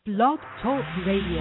Blog Talk Radio.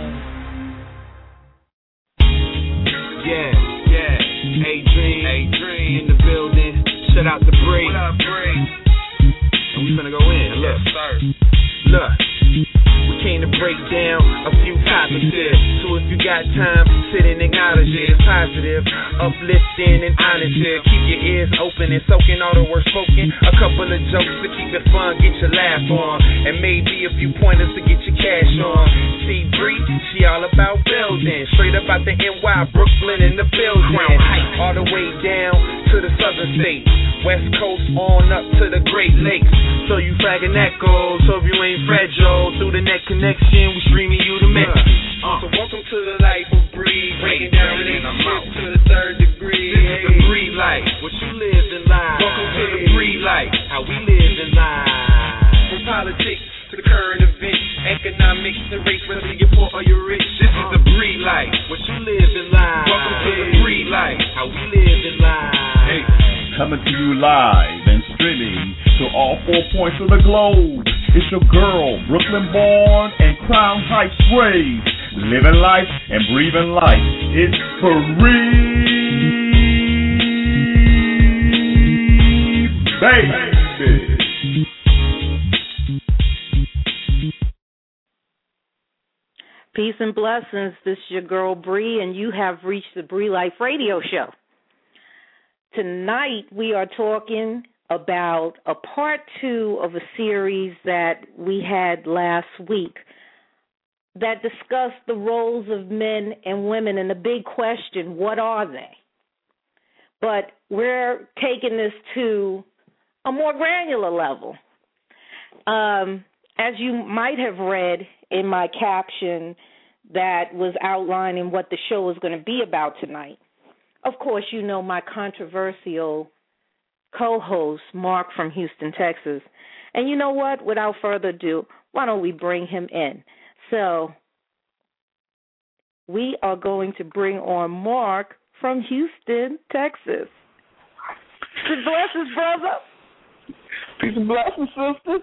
Yeah. A-Dream in the building. Shout out to Bree. What up, Bree? And we finna go in. Look, look. We came to break down a few topics here. So if you got time, sit and acknowledge it. It's positive, uplifting, and honest here. Keep your ears open and soaking all the words spoken. A couple of jokes to keep it fun, get your laugh on. And maybe a few pointers to get your cash on. See Bree, she all about building. Straight up out the NY, Brooklyn in the building. All the way down to the southern states. West Coast on up to the Great Lakes. So you flagging echoes, hope you ain't fragile. Through the net connection, we streaming you the message. So welcome to the life of Bree, breaking down relationships to the third degree. This is the Bree life, what you lived in life. Welcome to the Bree life, how we lived in life. From politics to the current events, economics and race, whether you're poor or you're rich. This is the Bree life, what you lived in life. Welcome to the Bree life, how we lived in life. Hey. Coming to you live and streaming to all 4 points of the globe. It's your girl, Brooklyn born and Crown Heights raised. Living life and breathing life. It's free, baby. Peace and blessings. This is your girl, Bree, and you have reached the Bree Life Radio Show. Tonight, we are talking about a part 2 of a series that we had last week that discussed the roles of men and women and the big question, what are they? But we're taking this to a more granular level. As you might have read in my caption that was outlining what the show is going to be about tonight, of course, you know my controversial co-host, Mark from Houston, Texas. And you know what? Without further ado, why don't we bring him in? So we are going to bring on Mark from Houston, Texas. Blessings, brother. Peace and blessings, sister.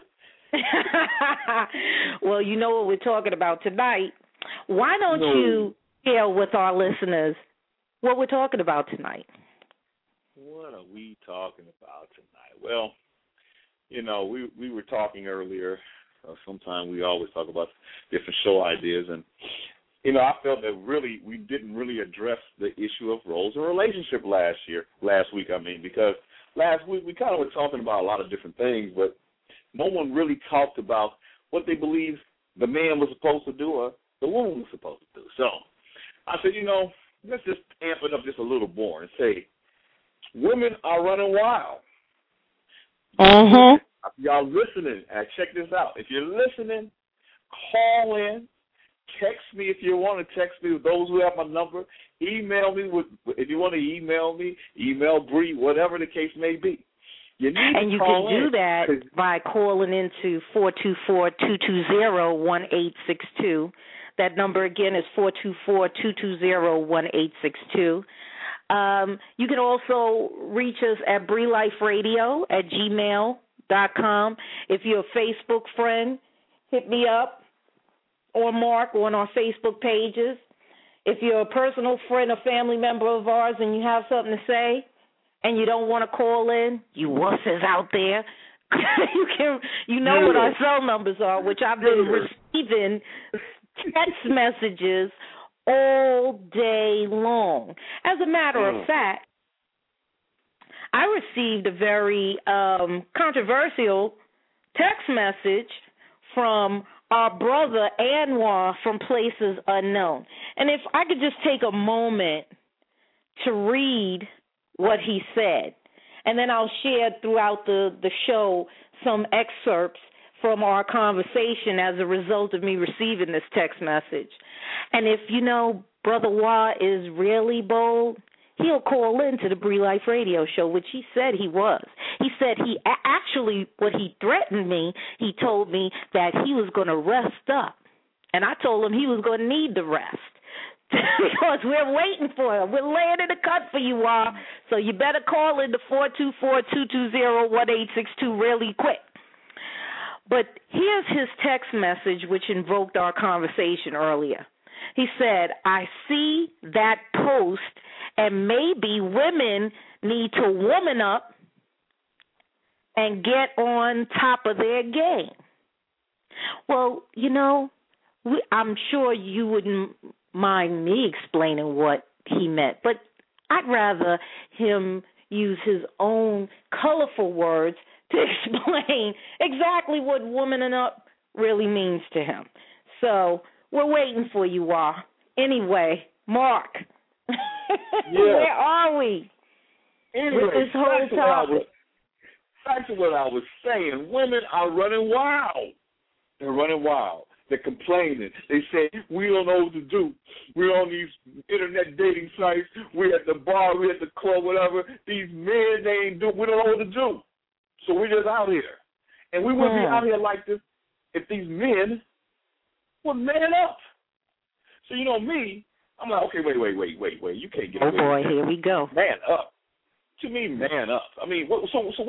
Well, you know what we're talking about tonight. Why don't you share with our listeners what we're talking about tonight? What are we talking about tonight? Well, you know, we were talking earlier. Sometimes we always talk about different show ideas, and you know, I felt that really we didn't really address the issue of roles and relationship last week. Because last week we kind of were talking about a lot of different things, but no one really talked about what they believe the man was supposed to do or the woman was supposed to do. So I said, you know, let's just amp it up just a little more and say, women are running wild. Mm-hmm. Y'all listening, check this out. If you're listening, call in, text me if you want to text me. Those who have my number, email me. If you want to email me, email Bree, whatever the case may be. You need and to you call can do in. that by calling into 424-220-1862. That number again is 424-220-1862. You can also reach us at BreeLifeRadio@gmail.com. If you're a Facebook friend, hit me up or Mark on our Facebook pages. If you're a personal friend or family member of ours and you have something to say and you don't want to call in, you wusses out there, you know what our cell numbers are, which I've been receiving text messages all day long. As a matter of fact, I received a very controversial text message from our brother Anwar from Places Unknown. And if I could just take a moment to read what he said, and then I'll share throughout the show some excerpts from our conversation as a result of me receiving this text message. And if, you know, Brother Wah is really bold, he'll call into the Bree Life Radio Show, which he said he was. He said he actually, what he threatened me, he told me that he was going to rest up. And I told him he was going to need the rest. Because we're waiting for him. We're laying in the cut for you all. So you better call in to 424-220-1862 really quick. But here's his text message, which invoked our conversation earlier. He said, I see that post, and maybe women need to woman up and get on top of their game. Well, I'm sure you wouldn't mind me explaining what he meant, but I'd rather him use his own colorful words to explain exactly what womaning up really means to him. So we're waiting for you all. Anyway, Mark, where are we with this whole topic? Back to what I was saying. Women are running wild. They're running wild. They're complaining. They say, we don't know what to do. We're on these internet dating sites. We're at the bar. We're at the club, whatever. These men, we don't know what to do. So we're just out here. And we wouldn't be out here like this if these men would man up. So, me, I'm like, okay, wait. You can't get away. Oh, boy, here we go. Man up. To me, man up. I mean, what's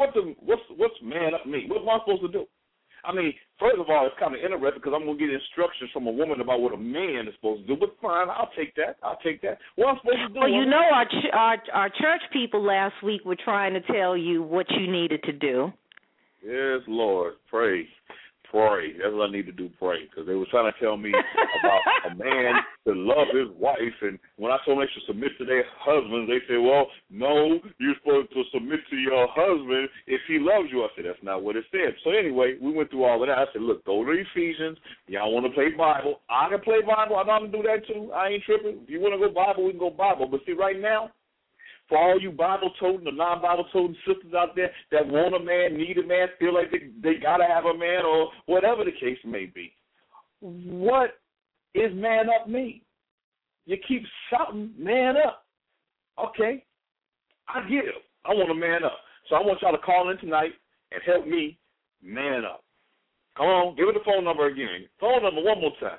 man up mean? What am I supposed to do? I mean, first of all, it's kind of interesting because I'm going to get instructions from a woman about what a man is supposed to do. But fine, I'll take that. What I'm supposed to do? Well, our church people last week were trying to tell you what you needed to do. Yes, Lord, pray. That's what I need to do, pray. Because they were trying to tell me about a man to love his wife. And when I told them they should submit to their husbands, they said, well, no, you're supposed to submit to your husband if he loves you. I said, that's not what it said. So anyway, we went through all of that. I said, look, go to Ephesians. Y'all want to play Bible? I can play Bible. I know how to do that too. I ain't tripping. If you want to go Bible, we can go Bible. But see, right now, for all you Bible-toting or non-Bible-toting sisters out there that want a man, need a man, feel like they got to have a man or whatever the case may be, what is man up mean? You keep shouting man up. Okay, I get it. I want to man up. So I want y'all to call in tonight and help me man up. Come on, give it the phone number again. Phone number one more time.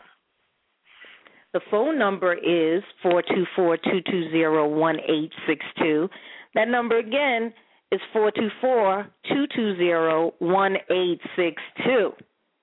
The phone number is 424-220-1862. That number again is 424-220-1862.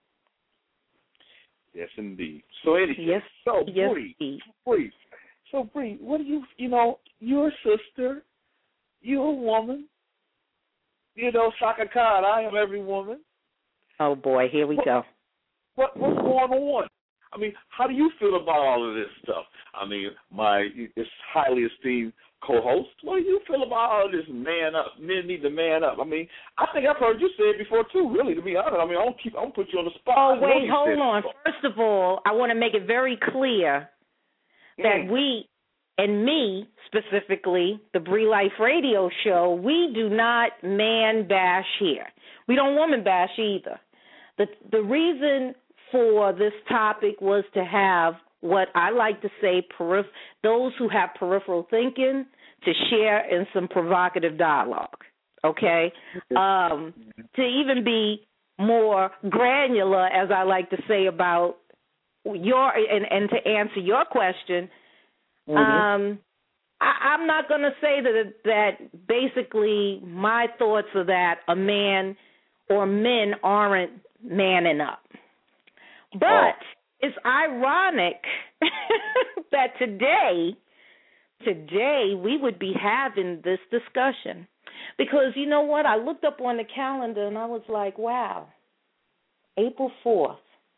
Yes, indeed. So, yes, Bree. So, Bree, what do you're a sister, you're a woman, Shaka Khan, I am every woman. Oh, boy, here we go. What's going on? I mean, how do you feel about all of this stuff? I mean, this highly esteemed co-host, what do you feel about all of this man up? Men need to man up. I mean, I think I've heard you say it before too, really, to be honest. I mean, I don't put you on the spot. Oh, wait, hold on. First of all, I want to make it very clear that we, and me specifically, the Bree Life Radio Show, we do not man bash here. We don't woman bash either. The reason for this topic was to have what I like to say, those who have peripheral thinking to share in some provocative dialogue, okay? To even be more granular, as I like to say, about and to answer your question, I'm not going to say that basically my thoughts are that a man or men aren't manning up. But it's ironic that today we would be having this discussion because you know what? I looked up on the calendar and I was like, wow, April 4th.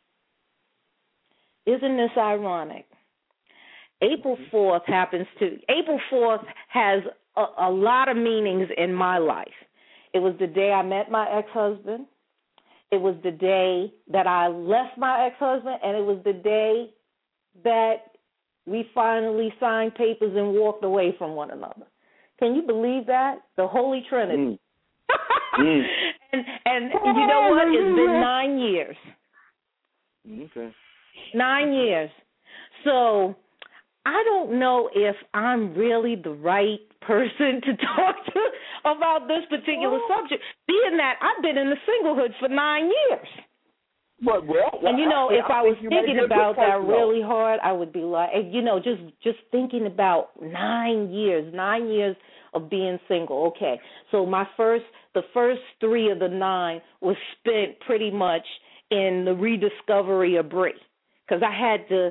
Isn't this ironic? April 4th has a lot of meanings in my life. It was the day I met my ex-husband. It was the day that I left my ex-husband, and it was the day that we finally signed papers and walked away from one another. Can you believe that? The Holy Trinity. And you know what? It's been 9 years. Okay. 9 years. So I don't know if I'm really the right person to talk to about this particular subject, being that I've been in the singlehood for 9 years. And, if I was thinking about that really hard, I would be like, just thinking about 9 years of being single. Okay, so the first 3 of the 9 was spent pretty much in the rediscovery of Bree, because I had to,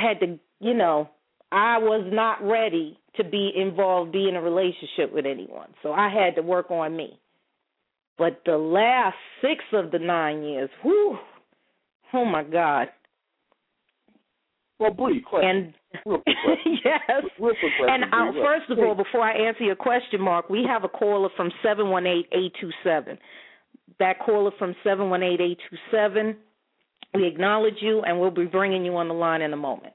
I was not ready to be in a relationship with anyone, so I had to work on me. But the last 6 of the 9 years, whew, oh my God. Well, Bree, question. Real quick question. Yes. Real quick question, And first of all, before I answer your question, Mark, we have a caller from 718-827. That caller from 718-827, we acknowledge you, and we'll be bringing you on the line in a moment.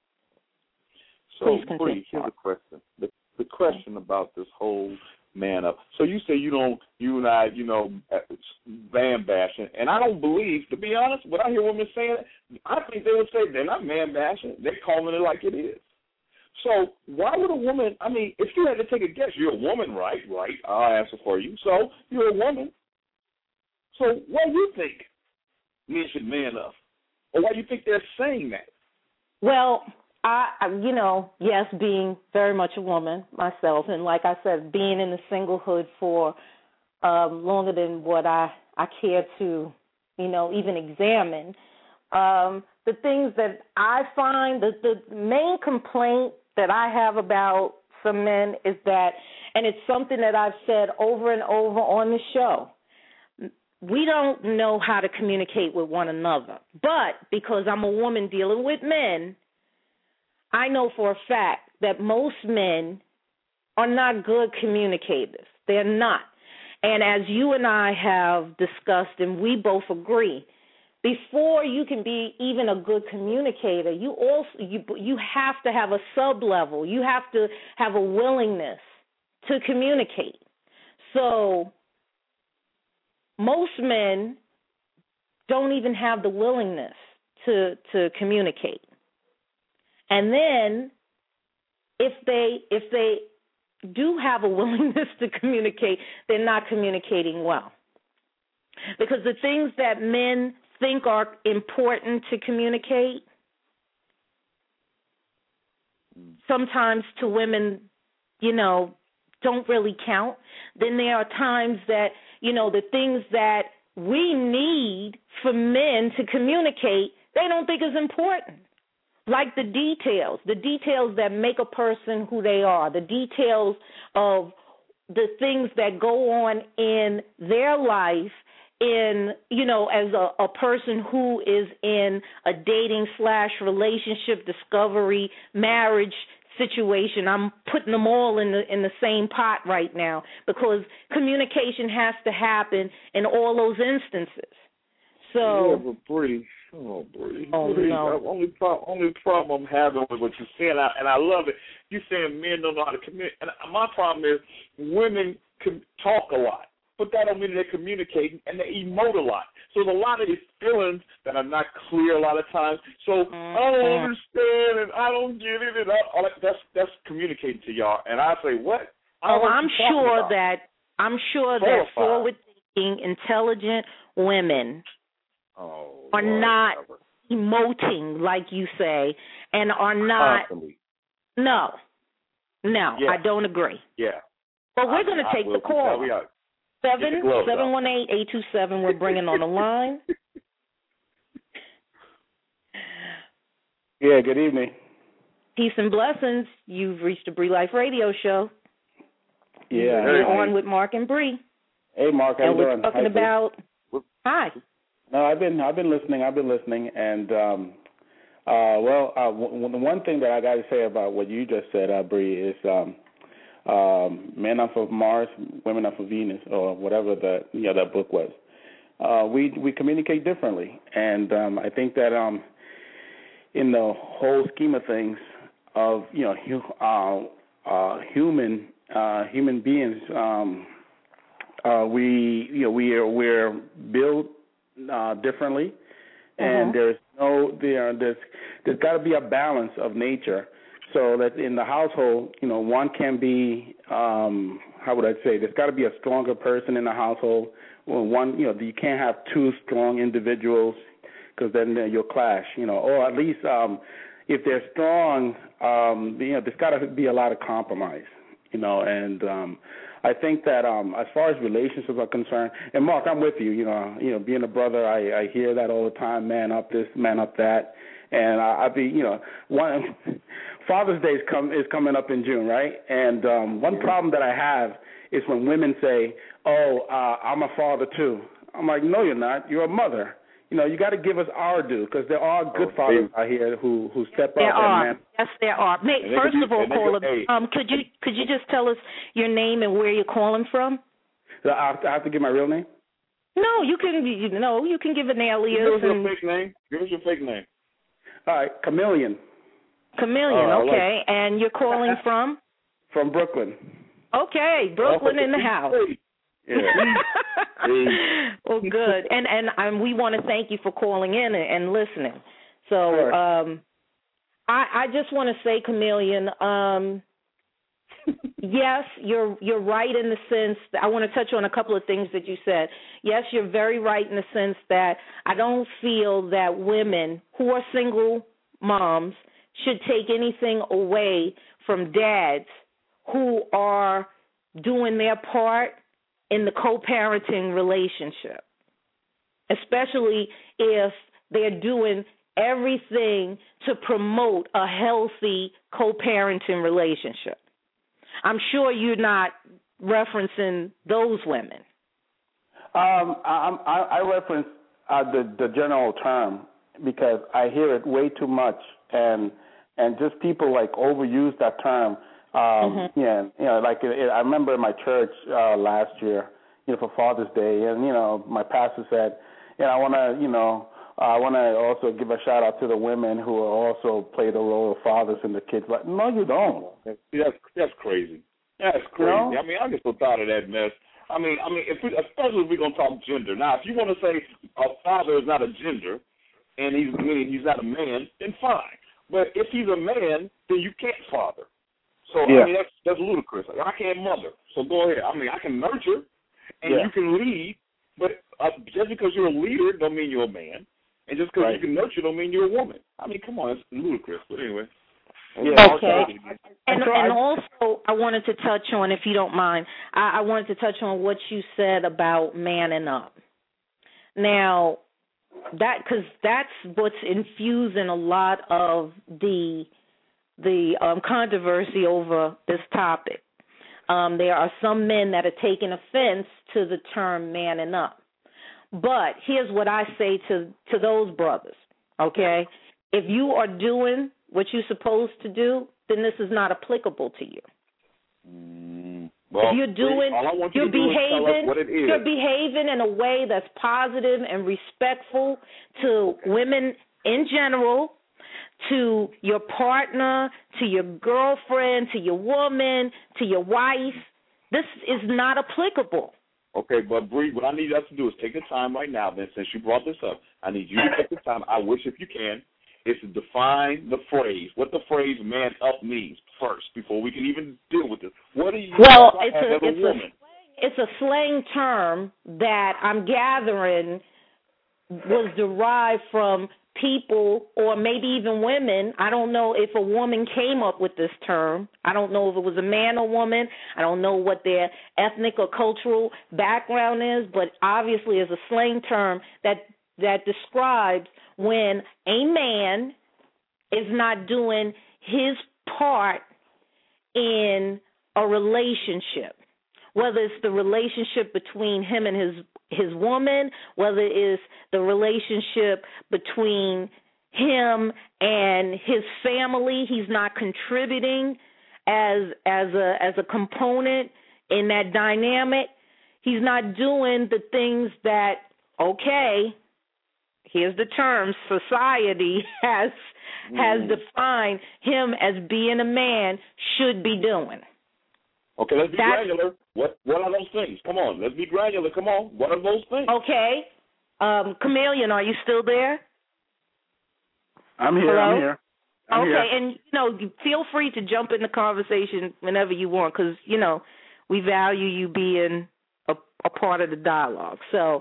So, Bree, here's a question. The question about this whole man up. So you say you and I, man bashing, and I don't believe, to be honest, when I hear women saying it, I think they would say they're not man bashing. They're calling it like it is. So why would a woman, I mean, if you had to take a guess, you're a woman, right? Right. I'll answer for you. So you're a woman. So why do you think men should man up? Or why do you think they're saying that? Well, yes, being very much a woman myself, and like I said, being in the singlehood for longer than what I care to, even examine. The things that I find, the main complaint that I have about some men is that, and it's something that I've said over and over on the show, we don't know how to communicate with one another. But because I'm a woman dealing with men, I know for a fact that most men are not good communicators. They're not. And as you and I have discussed, and we both agree, before you can be even a good communicator, you have to have a sub-level. You have to have a willingness to communicate. So most men don't even have the willingness to communicate. And then if they do have a willingness to communicate, they're not communicating well. Because the things that men think are important to communicate, sometimes to women, don't really count. Then there are times that, the things that we need for men to communicate, they don't think is important. Like the details that make a person who they are, the details of the things that go on in their life as a person who is in a dating/relationship, discovery, marriage situation. I'm putting them all in the same pot right now because communication has to happen in all those instances. So, yeah, but Bree. Oh, Bree. Oh, Bree, no. Only problem I'm having with what you're saying, and I love it. You're saying men don't know how to communicate. And my problem is women can talk a lot, but that don't mean they're communicating, and they emote a lot. So there's a lot of these feelings that are not clear a lot of times. So I don't understand, and I don't get it, and all that's communicating to y'all. And I say, what? I'm sure that forward-thinking, intelligent women are not emoting, like you say, and are not. Constantly. No, yeah. I don't agree. Yeah. But we're going to take the call. 718-827. We're bringing on the line. Yeah, good evening. Peace and blessings. You've reached the Bree Life Radio Show. Yeah. You're on with Mark and Bree. Hey, Mark, how you doing? And we're talking about. Hi. No, I've been listening, and one thing that I got to say about what you just said, Bree, is men are for Mars, women are for Venus, or whatever that book was. We communicate differently, and I think that in the whole scheme of things of human beings, we're built differently, and there's got to be a balance of nature, so that in the household, one can be, how would I say, there's got to be a stronger person in the household. One, you can't have two strong individuals, because then you'll clash, or at least if they're strong, there's got to be a lot of compromise, and I think that as far as relationships are concerned, and Mark, I'm with you. You know, being a brother, I hear that all the time. Man up this, man up that, and I be, one Father's Day is coming up in June, right? And one problem that I have is when women say, "Oh, I'm a father too." I'm like, "No, you're not. You're a mother." You got to give us our due, because there are good fathers out here who step up. There are. Man. Yes, there are. First of all, caller, could you just tell us your name and where you're calling from? I have to give my real name? No, you can. You can give an alias. Give us your fake name. Give us your fake name. All right, Chameleon. Chameleon. Okay, and you're calling from? From Brooklyn. Okay, Brooklyn in the house. Yeah. Well, good. And we want to thank you for calling in and listening. So I just want to say, Chameleon, yes, you're right in the sense that I want to touch on a couple of things that you said. Yes, you're very right in the sense that I don't feel that women who are single moms should take anything away from dads who are doing their part in the co-parenting relationship, especially if they're doing everything to promote a healthy co-parenting relationship. I'm sure you're not referencing those women. I reference the general term because I hear it way too much, and just people like overuse that term. Yeah, I remember in my church last year, for Father's Day, and my pastor said, I want to also give a shout out to the women who also play the role of fathers and the kids. But no, you don't. That's crazy. That's crazy. I mean, I'm just so tired of that mess. I mean, especially if we're gonna talk gender. Now, if you want to say a father is not a gender, and he's not a man, then fine. But if he's a man, then you can't father. So, I mean, that's ludicrous. I can't mother. So go ahead. I mean, I can nurture, and you can lead, but just because you're a leader don't mean you're a man. And just because you can nurture don't mean you're a woman. I mean, come on, it's ludicrous. But anyway. Okay. And also, I wanted to touch on, if you don't mind, I wanted to touch on what you said about manning up. Now, because that's what's infusing a lot of the controversy over this topic. There are some men that are taking offense to the term manning up. But here's what I say to those brothers, okay? If you are doing what you're supposed to do, then this is not applicable to you. Well, if you're doing, you're behaving in a way that's positive and respectful to women in general, to your partner, to your girlfriend, to your woman, to your wife. This is not applicable. Okay, but Bree, what I need us to do is take the time right now, then, since you brought this up. I need you to take the time, I wish if you can, is to define the phrase, what the phrase man up means first, before we can even deal with this. What do you as a woman? It's a slang term that I'm gathering was derived from people or maybe even women. I don't know if a woman came up with this term. I don't know if it was a man or woman. I don't know what their ethnic or cultural background is, but obviously it's a slang term that describes when a man is not doing his part in a relationship, whether it's the relationship between him and his woman, whether it's the relationship between him and his family. He's not contributing as a component in that dynamic. He's not doing the things that, okay, here's the term, society has defined him as being a man should be doing. Okay, let's be granular. What are those things? Come on, let's be granular. Come on, what are those things? Okay. Chameleon, are you still there? I'm here. Hello? I'm here. I'm here. And, feel free to jump in the conversation whenever you want because, we value you being a part of the dialogue. So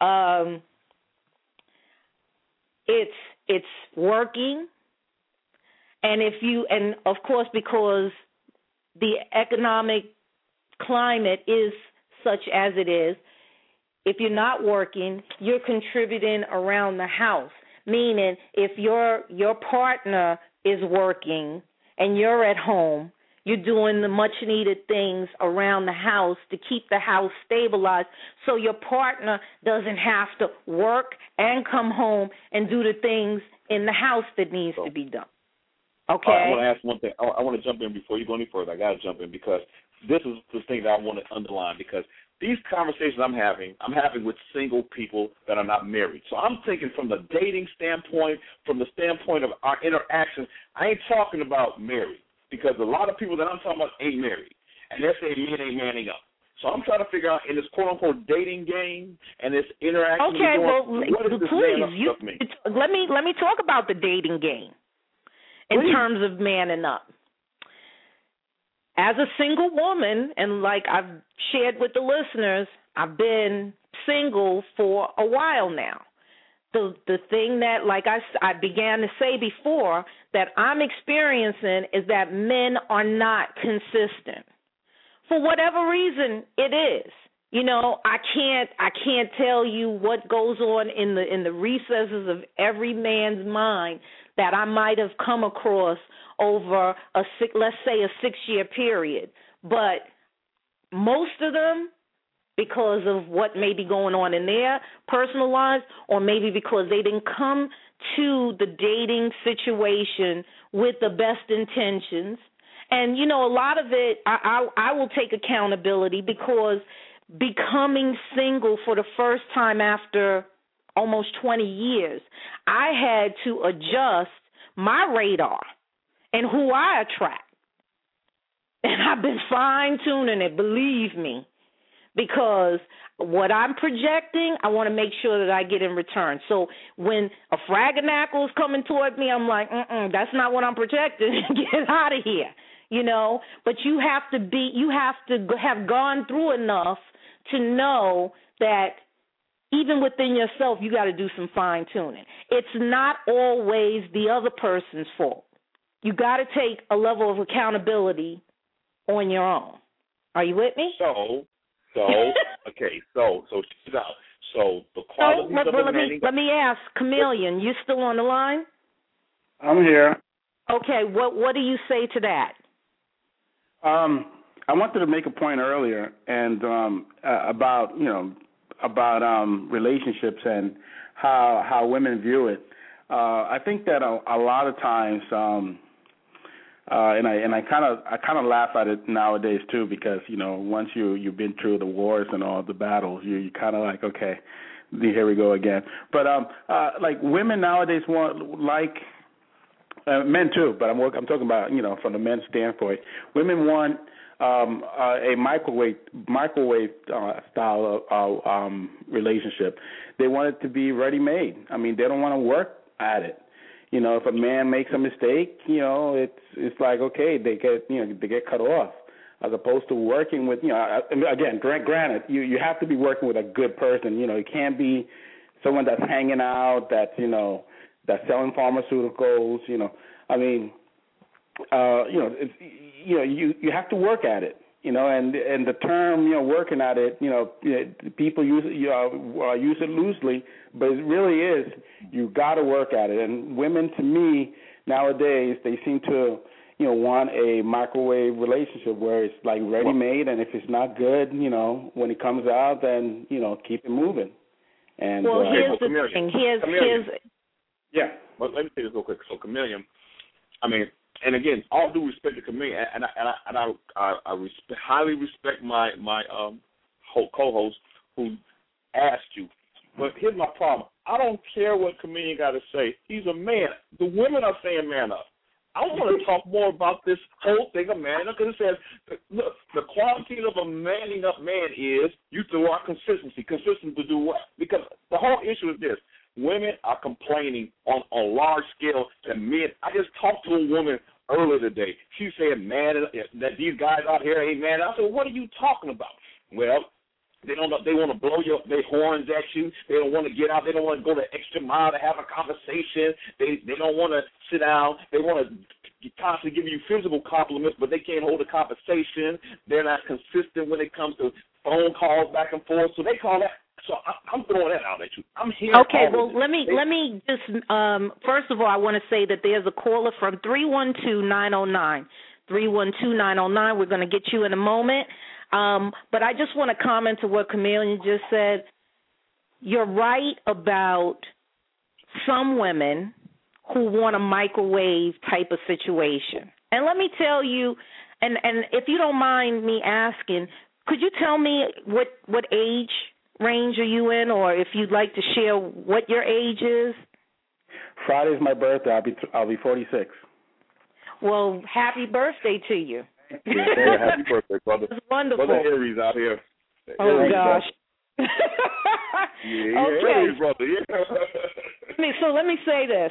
it's working. And of course, because the economic climate is such as it is, if you're not working, you're contributing around the house. Meaning, if your partner is working and you're at home, you're doing the much-needed things around the house to keep the house stabilized so your partner doesn't have to work and come home and do the things in the house that needs to be done. Okay? I want to ask one thing. I want to jump in before you go any further. I got to jump in because this is the thing that I want to underline, because these conversations I'm having with single people that are not married. So I'm thinking from the dating standpoint, from the standpoint of our interaction. I ain't talking about married, because a lot of people that I'm talking about ain't married, and they're saying men ain't manning up. So I'm trying to figure out in this quote-unquote dating game and this interaction. Okay, what does this man up stuff mean? Let me talk about the dating game in terms of manning up. As a single woman, and like I've shared with the listeners, I've been single for a while now. The thing that, like I began to say before, that I'm experiencing is that men are not consistent. For whatever reason it is. You know, I can't tell you what goes on in the recesses of every man's mind that I might have come across over let's say a 6-year period. But most of them, because of what may be going on in their personal lives, or maybe because they didn't come to the dating situation with the best intentions. And, you know, a lot of it, I will take accountability, because becoming single for the first time after almost 20 years, I had to adjust my radar and who I attract. And I've been fine-tuning it, believe me, because what I'm projecting, I want to make sure that I get in return. So when a fraganackle is coming toward me, I'm like, that's not what I'm projecting. Get out of here, you know. But you have to have gone through enough to know that even within yourself, you got to do some fine-tuning. It's not always the other person's fault. You got to take a level of accountability on your own. Are you with me? So okay, so she's out. So the qualities of the man. Let me ask, Chameleon, you still on the line? I'm here. Okay, what do you say to that? I wanted to make a point earlier and about relationships and how women view it. I think that a lot of times, and I kind of laugh at it nowadays too, because once you've been through the wars and all the battles, you kind of like, okay, here we go again. But like women nowadays want men too, but I'm talking about from the men's standpoint. Women want a microwave style of relationship. They want it to be ready made. I mean, they don't want to work at it. If a man makes a mistake, it's like, okay, they get cut off, as opposed to working with, again, granted, you have to be working with a good person. It can't be someone that's hanging out, that's selling pharmaceuticals. I mean, you have to work at it. And the term, working at it, people use it loosely, but it really is, you got to work at it. And women, to me, nowadays, they seem to, want a microwave relationship where it's like ready-made, and if it's not good, when it comes out, then, keep it moving. And here's the thing. Yeah. Well, let me say this real quick. So, Chameleon, I mean, and again, all due respect to Chameleon, and I highly respect my co-host who asked you. But here's my problem. I don't care what Chameleon got to say. He's a man. The women are saying man up. I want to talk more about this whole thing of manning up, because it says, look, the qualities of a manning up man is you throw out consistency. Consistent to do what? Because the whole issue is this. Women are complaining on a large scale that men. I just talked to a woman earlier today. She said, man, that these guys out here ain't man. I said, what are you talking about? Well, they want to blow their horns at you. They don't want to get out. They don't want to go the extra mile to have a conversation. They don't want to sit down. They want to constantly giving you physical compliments, but they can't hold a conversation. They're not consistent when it comes to phone calls back and forth. So they call that. So I'm throwing that out at you. I'm here. Okay, well, let me just first of all, I want to say that there's a caller from 312-909. 312-909. We're going to get you in a moment. But I just want to comment to what Chameleon just said. You're right about some women who want a microwave type of situation. And let me tell you, and if you don't mind me asking, could you tell me what age range are you in, or if you'd like to share what your age is? Friday's my birthday. I'll be 46. Well, happy birthday to you. Happy birthday, brother. It's wonderful. Brother Aries out here. Oh, gosh. Yeah, okay. Aries, brother. Yeah. So let me say this.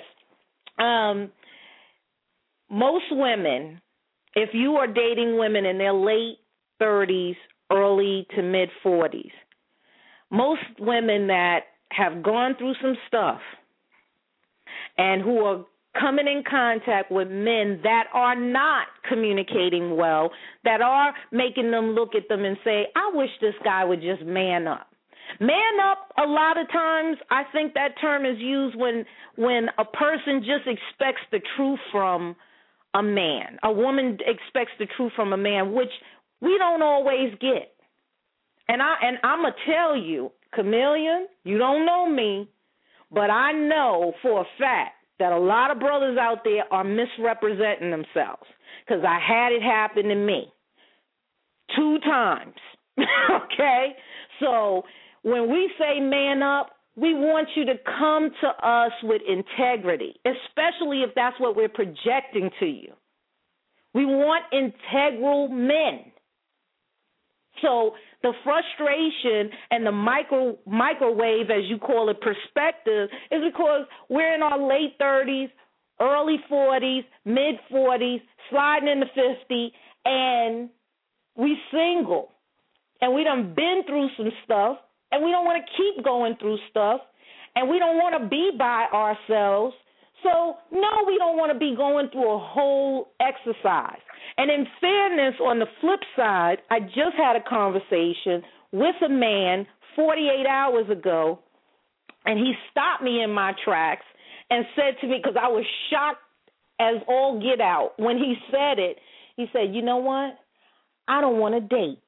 Most women, if you are dating women in their late 30s, early to mid 40s, most women that have gone through some stuff and who are coming in contact with men that are not communicating well, that are making them look at them and say, I wish this guy would just man up. Man up, a lot of times, I think that term is used when a person just expects the truth from a man. A woman expects the truth from a man, which we don't always get. And I'm going to tell you, Chameleon, you don't know me, but I know for a fact that a lot of brothers out there are misrepresenting themselves, because I had it happen to me 2 times, okay? So when we say man up, we want you to come to us with integrity, especially if that's what we're projecting to you. We want integral men. So the frustration and the microwave, as you call it, perspective, is because we're in our late 30s, early 40s, mid 40s, sliding into 50, and we single. And we done been through some stuff, and we don't want to keep going through stuff, and we don't want to be by ourselves. So, no, we don't want to be going through a whole exercise. And in fairness, on the flip side, I just had a conversation with a man 48 hours ago, and he stopped me in my tracks and said to me, because I was shocked as all get out, when he said it, he said, you know what? I don't want to date.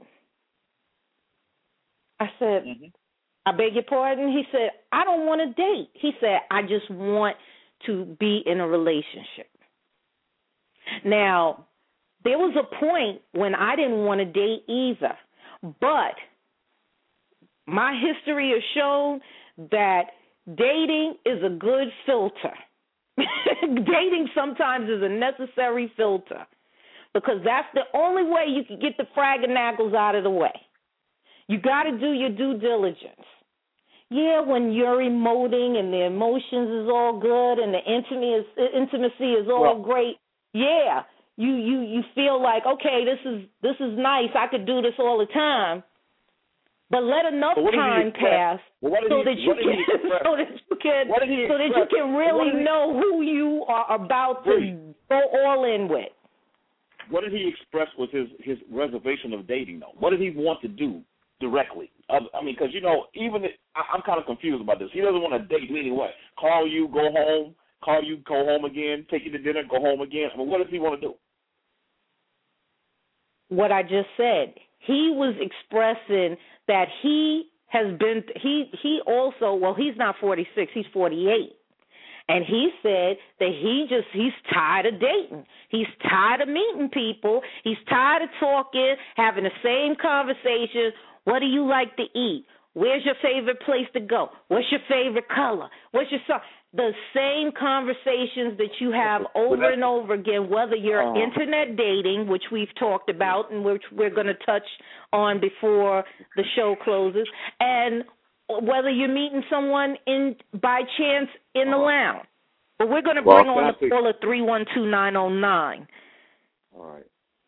I said, I beg your pardon? He said, I don't want to date. He said, I just want to be in a relationship. Now, there was a point when I didn't want to date either, but my history has shown that dating is a good filter. Dating sometimes is a necessary filter, because that's the only way you can get the fragganackles out of the way. You got to do your due diligence. Yeah, when you're emoting and the emotions is all good and the intimacy is all great, yeah, you feel like, okay, this is nice. I could do this all the time. But let enough time pass so that you can really know who you are about to go all in with. What did he express was his reservation of dating, though? What did he want to do directly? I mean, because, I'm kind of confused about this. He doesn't want to date meaning what? Call you, go home again, take you to dinner, go home again. I mean, what does he want to do? What I just said. He was expressing that he has been, he also, well, he's not 46, he's 48. And he said that he's tired of dating. He's tired of meeting people. He's tired of talking, having the same conversation. What do you like to eat? Where's your favorite place to go? What's your favorite color? What's your song? The same conversations that you have over and over again, whether you're internet dating, which we've talked about and which we're going to touch on before the show closes, and whether you're meeting someone by chance in the lounge. But we're going to bring on the caller 312-909. All right.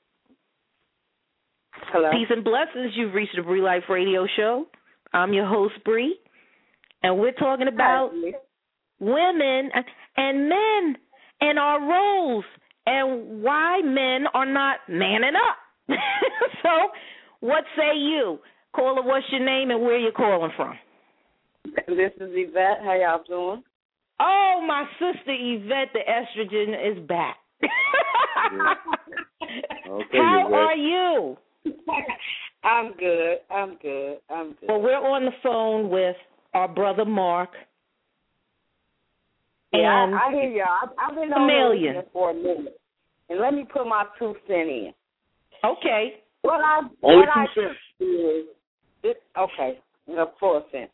Hello. Peace and blessings. You've reached the Bree Life Radio Show. I'm your host, Bree, and we're talking about women and men and our roles and why men are not manning up. So, what say you? Caller, what's your name and where you calling from? This is Yvette. How y'all doing? Oh, my sister Yvette, the estrogen is back. Okay, How Yvette. are you? I'm good. Well, we're on the phone with our brother Mark. Yeah, and I hear y'all. I've been on here for a minute. And let me put my 2 cents in. Okay. What I 2 cents. Okay, 4 cents.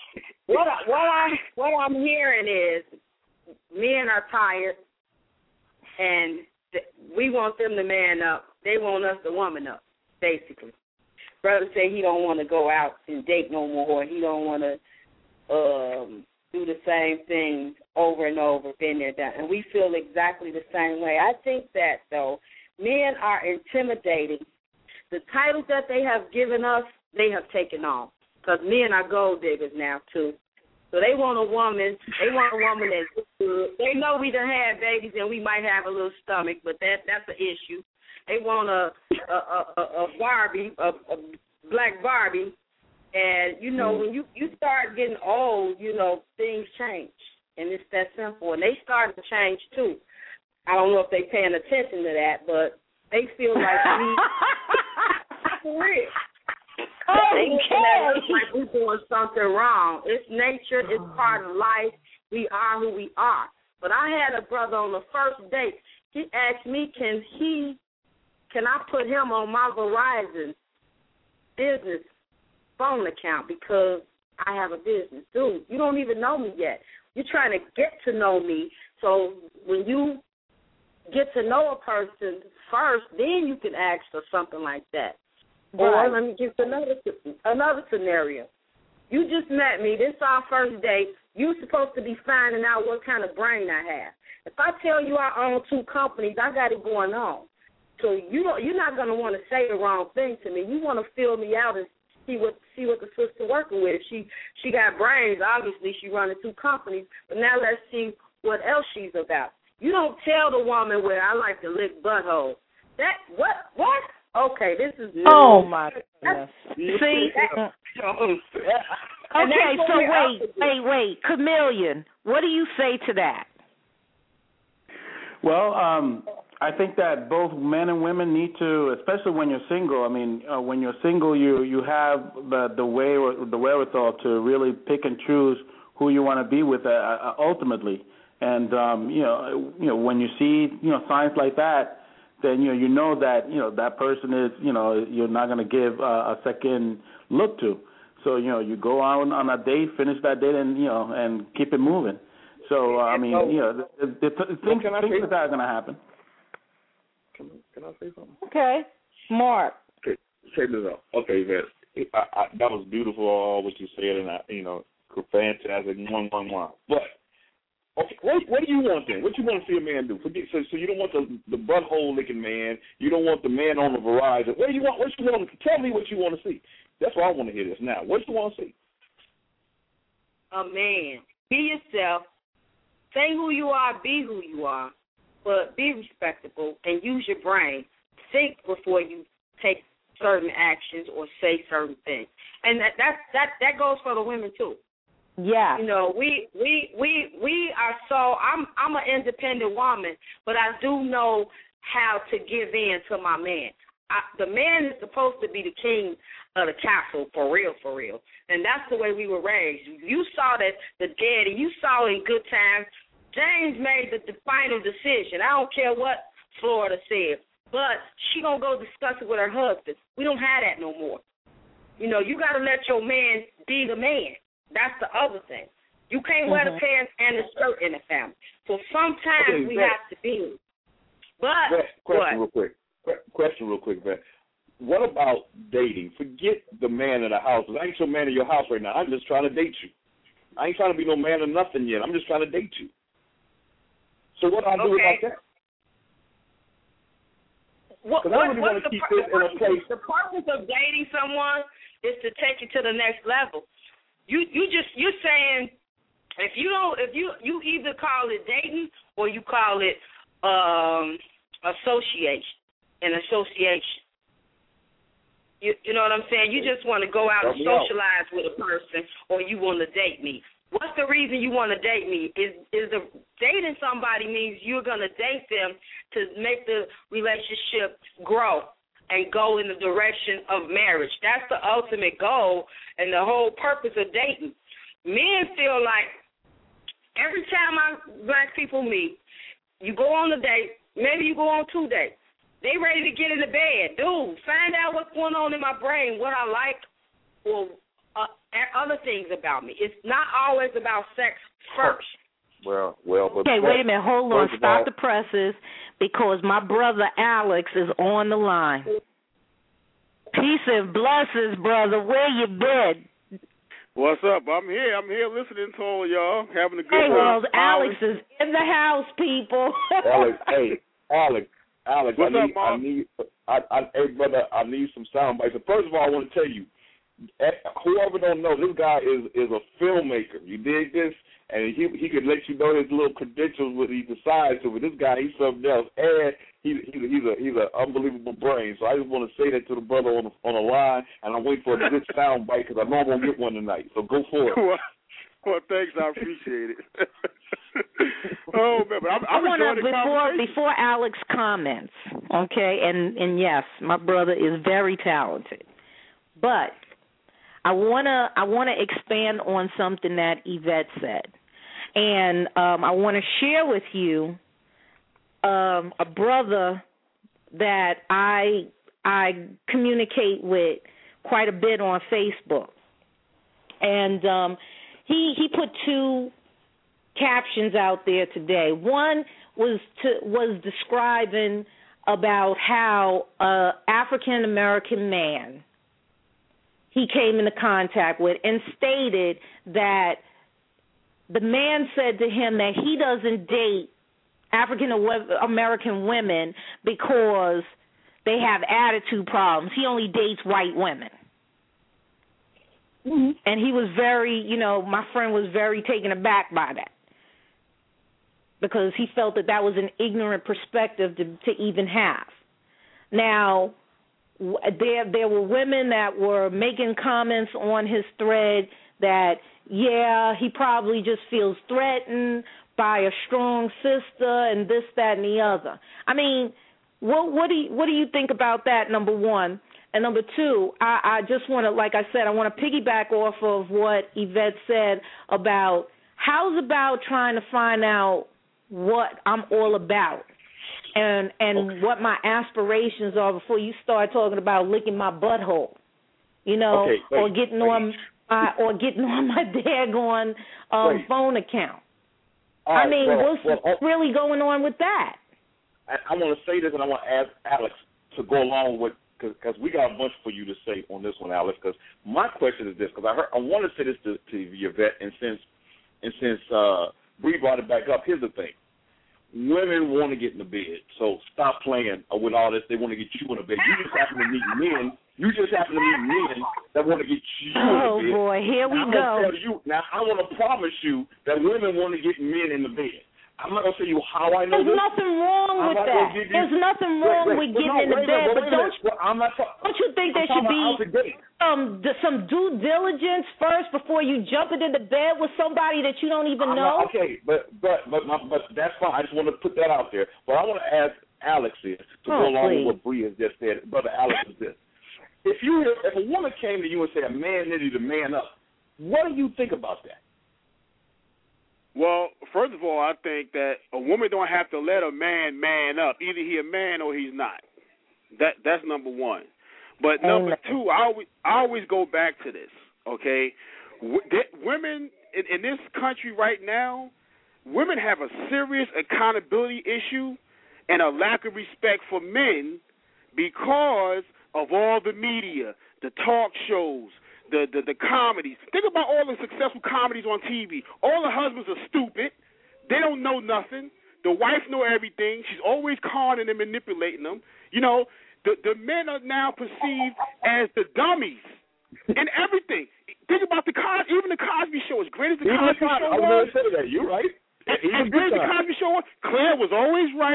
What I'm hearing is men are tired, and we want them to man up. They want us to woman up, basically. Brother say he don't want to go out and date no more. He don't want to do the same thing over and over, been there, done. And we feel exactly the same way. I think that, though, men are intimidating. The titles that they have given us, they have taken off. Because men are gold diggers now, too. So they want a woman. They want a woman that's good. They know we done had babies and we might have a little stomach, but that's an issue. They want a Barbie, a black Barbie. And, you know, when you start getting old, you know, things change. And it's that simple. And they start to change, too. I don't know if they're paying attention to that, but they feel like for real. They looking at us like we're doing something wrong. It's nature. It's part of life. We are who we are. But I had a brother on the first date. He asked me, can I put him on my Verizon business phone account because I have a business. Dude, you don't even know me yet. You're trying to get to know me. So when you get to know a person first, then you can ask for something like that. Right. Or let me give you another scenario. You just met me. This is our first date. You're supposed to be finding out what kind of brain I have. If I tell you I own 2 companies, I got it going on. So you're not going to want to say the wrong thing to me. You want to fill me out and see what the sister working with. She got brains. Obviously, she running 2 companies. But now let's see what else she's about. You don't tell the woman where I like to lick butthole. That what? Okay, this is new. Oh my goodness. See. Okay, so wait, Chameleon. What do you say to that? Well, I think that both men and women need to, especially when you're single. I mean, when you're single, you have the wherewithal to really pick and choose who you want to be with ultimately. And you know, when you see signs like that, then you know that that person is you're not going to give a second look to. So you go out on a date, finish that date, and and keep it moving. So I mean, things like that are going to happen. Can I say something? Okay, Mark. Okay, check this out. Okay, that was beautiful, all what you said, and fantastic, one. But okay, what do you want then? What you want to see a man do? So you don't want the butthole licking man. You don't want the man on the Verizon. What do you want? What you want? Tell me what you want to see. That's why I want to hear this now. What do you want to see? A man. Be yourself. Say who you are. Be who you are. But be respectable and use your brain. Think before you take certain actions or say certain things. And that goes for the women too. Yeah. We are so. I'm an independent woman, but I do know how to give in to my man. The man is supposed to be the king of the castle, for real. And that's the way we were raised. You saw that the daddy. You saw in Good Times. James made the final decision. I don't care what Florida said, but she gonna go discuss it with her husband. We don't have that no more. You got to let your man be the man. That's the other thing. You can't wear the pants and the skirt in the family. So sometimes we have to be. But question real quick, Beth. What about dating? Forget the man in the house. I ain't your man in your house right now. I'm just trying to date you. I ain't trying to be no man or nothing yet. I'm just trying to date you. So what do I do about that? The purpose of dating someone is to take you to the next level. You're saying if you either call it dating or you call it association. You know what I'm saying? You just want to go out and socialize with a person, or you want to date me. What's the reason you want to date me? Is dating somebody means you're going to date them to make the relationship grow and go in the direction of marriage. That's the ultimate goal and the whole purpose of dating. Men feel like every time black people meet, you go on a date, maybe you go on 2 dates. They ready to get in the bed. Dude, find out what's going on in my brain, what I like, or other things about me. It's not always about sex first. Well. Okay, wait a minute. Hold on. Stop the presses, because my brother Alex is on the line. Peace and blessings, brother. Where you been? What's up? I'm here. I'm here listening to all y'all, having a good time. Hey, well, Alex is in the house, people. Alex, what's up, Mark? Hey, brother, I need some sound bites. First of all, I want to tell you, whoever don't know, this guy is a filmmaker. You dig this? And he could let you know his little credentials when he decides to. But this guy, he's something else, and he's an unbelievable brain. So I just want to say that to the brother on the line, and I'm waiting for a good sound bite because I know I'm gonna get one tonight. So go for it. Well, thanks. I appreciate it. Oh, man, but I want to before Alex comments, okay? And yes, my brother is very talented, but I wanna expand on something that Yvette said, and I want to share with you a brother that I communicate with quite a bit on Facebook, and he put 2 captions out there today. One was describing about how African American man he came into contact with, and stated that the man said to him that he doesn't date African American women because they have attitude problems. He only dates white women. Mm-hmm. And he was very, my friend was very taken aback by that, because he felt that was an ignorant perspective to even have. Now, there were women that were making comments on his thread that, yeah, he probably just feels threatened by a strong sister and this, that, and the other. I mean, what do you think about that, number one? And number two, I just want to, like I said, I want to piggyback off of what Yvette said about how's about trying to find out what I'm all about and what my aspirations are before you start talking about licking my butthole, or getting on my daggone phone account. Right, I mean, what's really going on with that? I want to say this, and I want to ask Alex to go along with, because we got a bunch for you to say on this one, Alex. Because my question is this, because I want to say this to Yvette, and since Bree brought it back up, here's the thing: women want to get in the bed, so stop playing with all this. They want to get you in the bed. You just happen to meet men. You just happen to meet men that want to get you in the bed. Oh boy, here we go. Now I want to promise you that women want to get men in the bed. I'm not going to tell you how I know There's nothing wrong with that. There's nothing wrong with getting in the bed, but don't you think there should be some due diligence first before you jump into the bed with somebody that you don't even know? Okay, but that's fine. I just want to put that out there. But I want to ask Alex here to go along with what Bree has just said. Brother Alex is this. If a woman came to you and said a man needed to man up, what do you think about that? Well, first of all, I think that a woman don't have to let a man up. Either he a man or he's not. That's number one. But number two, I always go back to this, okay? Women in this country right now, women have a serious accountability issue and a lack of respect for men because of all the media, the talk shows, the comedies. Think about all the successful comedies on TV. All the husbands are stupid. They don't know nothing. The wife know everything. She's always conning and manipulating them. The men are now perceived as the dummies and everything. Think about even the Cosby Show. As great as the Cosby Show was. I was going to say that. You're right. As great as the Cosby Show was, Claire was always right.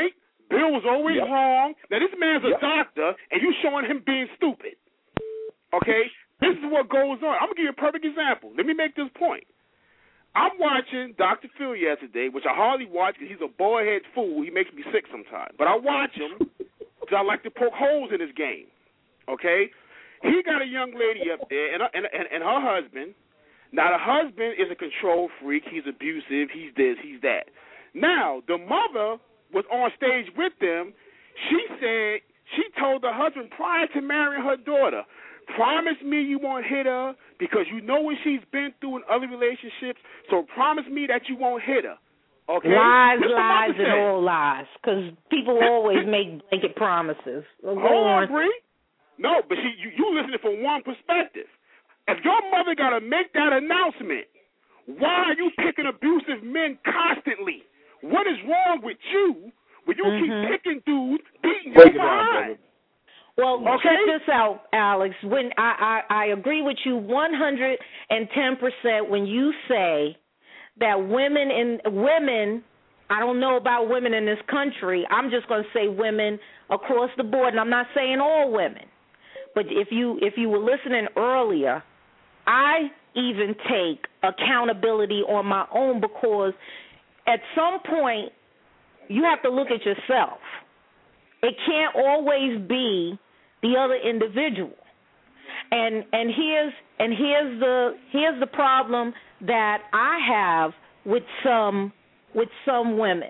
Bill was always wrong. Now, this man's a doctor, and you showing him being stupid. Okay? This is what goes on. I'm going to give you a perfect example. Let me make this point. I'm watching Dr. Phil yesterday, which I hardly watch because he's a boy-head fool. He makes me sick sometimes. But I watch him because I like to poke holes in his game. Okay? He got a young lady up there and her husband. Now, the husband is a control freak. He's abusive. He's this, he's that. Now, the mother was on stage with them. She said, she told the husband prior to marrying her daughter, promise me you won't hit her because you know what she's been through in other relationships, so promise me that you won't hit her. Okay? Lies, and all lies, because people always make blanket promises. Hold on, Bree. No, but see, you listening from one perspective. If your mother got to make that announcement, why are you picking abusive men constantly? What is wrong with you when you keep picking dudes, beating your behind? Well, check this out, Alex. When I agree with you 110% when you say that women, I don't know about women in this country. I'm just going to say women across the board, and I'm not saying all women. But if you were listening earlier, I even take accountability on my own because at some point you have to look at yourself. It can't always be the other individual. And here's the problem that I have with some women.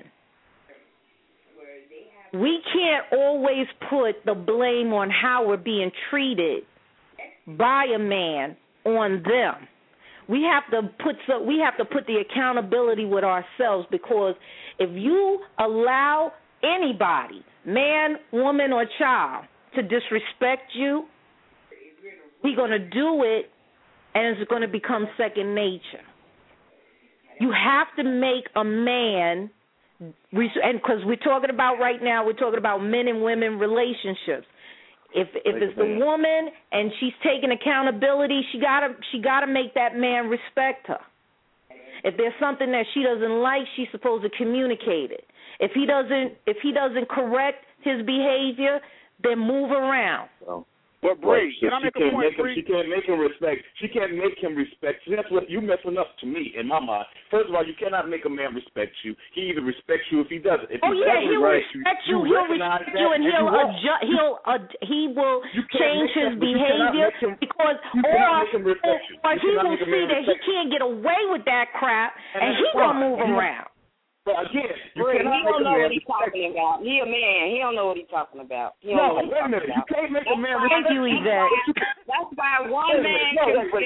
We can't always put the blame on how we're being treated by a man on them. We have to put the accountability with ourselves, because if you allow anybody, man, woman, or child, to disrespect you, he's going to do it, and it's going to become second nature. You have to make a man, and because we're talking about men and women relationships. If it's the woman and she's taking accountability, she gotta make that man respect her. If there's something that she doesn't like, she's supposed to communicate it. If he doesn't correct his behavior, then move around. But Bree, can I make a point, Bree? She can't make him respect. She can't make him respect. That's what you messing up to me in my mind. First of all, you cannot make a man respect you. He either respects you if he doesn't. If he'll respect you. He'll respect you, and he will change his behavior because, or he will see that he can't get away with that crap, and he gonna move around. But again, he don't know what he's talking about. He a man. He don't know what he's talking about. No, wait a minute. You can't make a man. Thank you, Yvette. That's why one man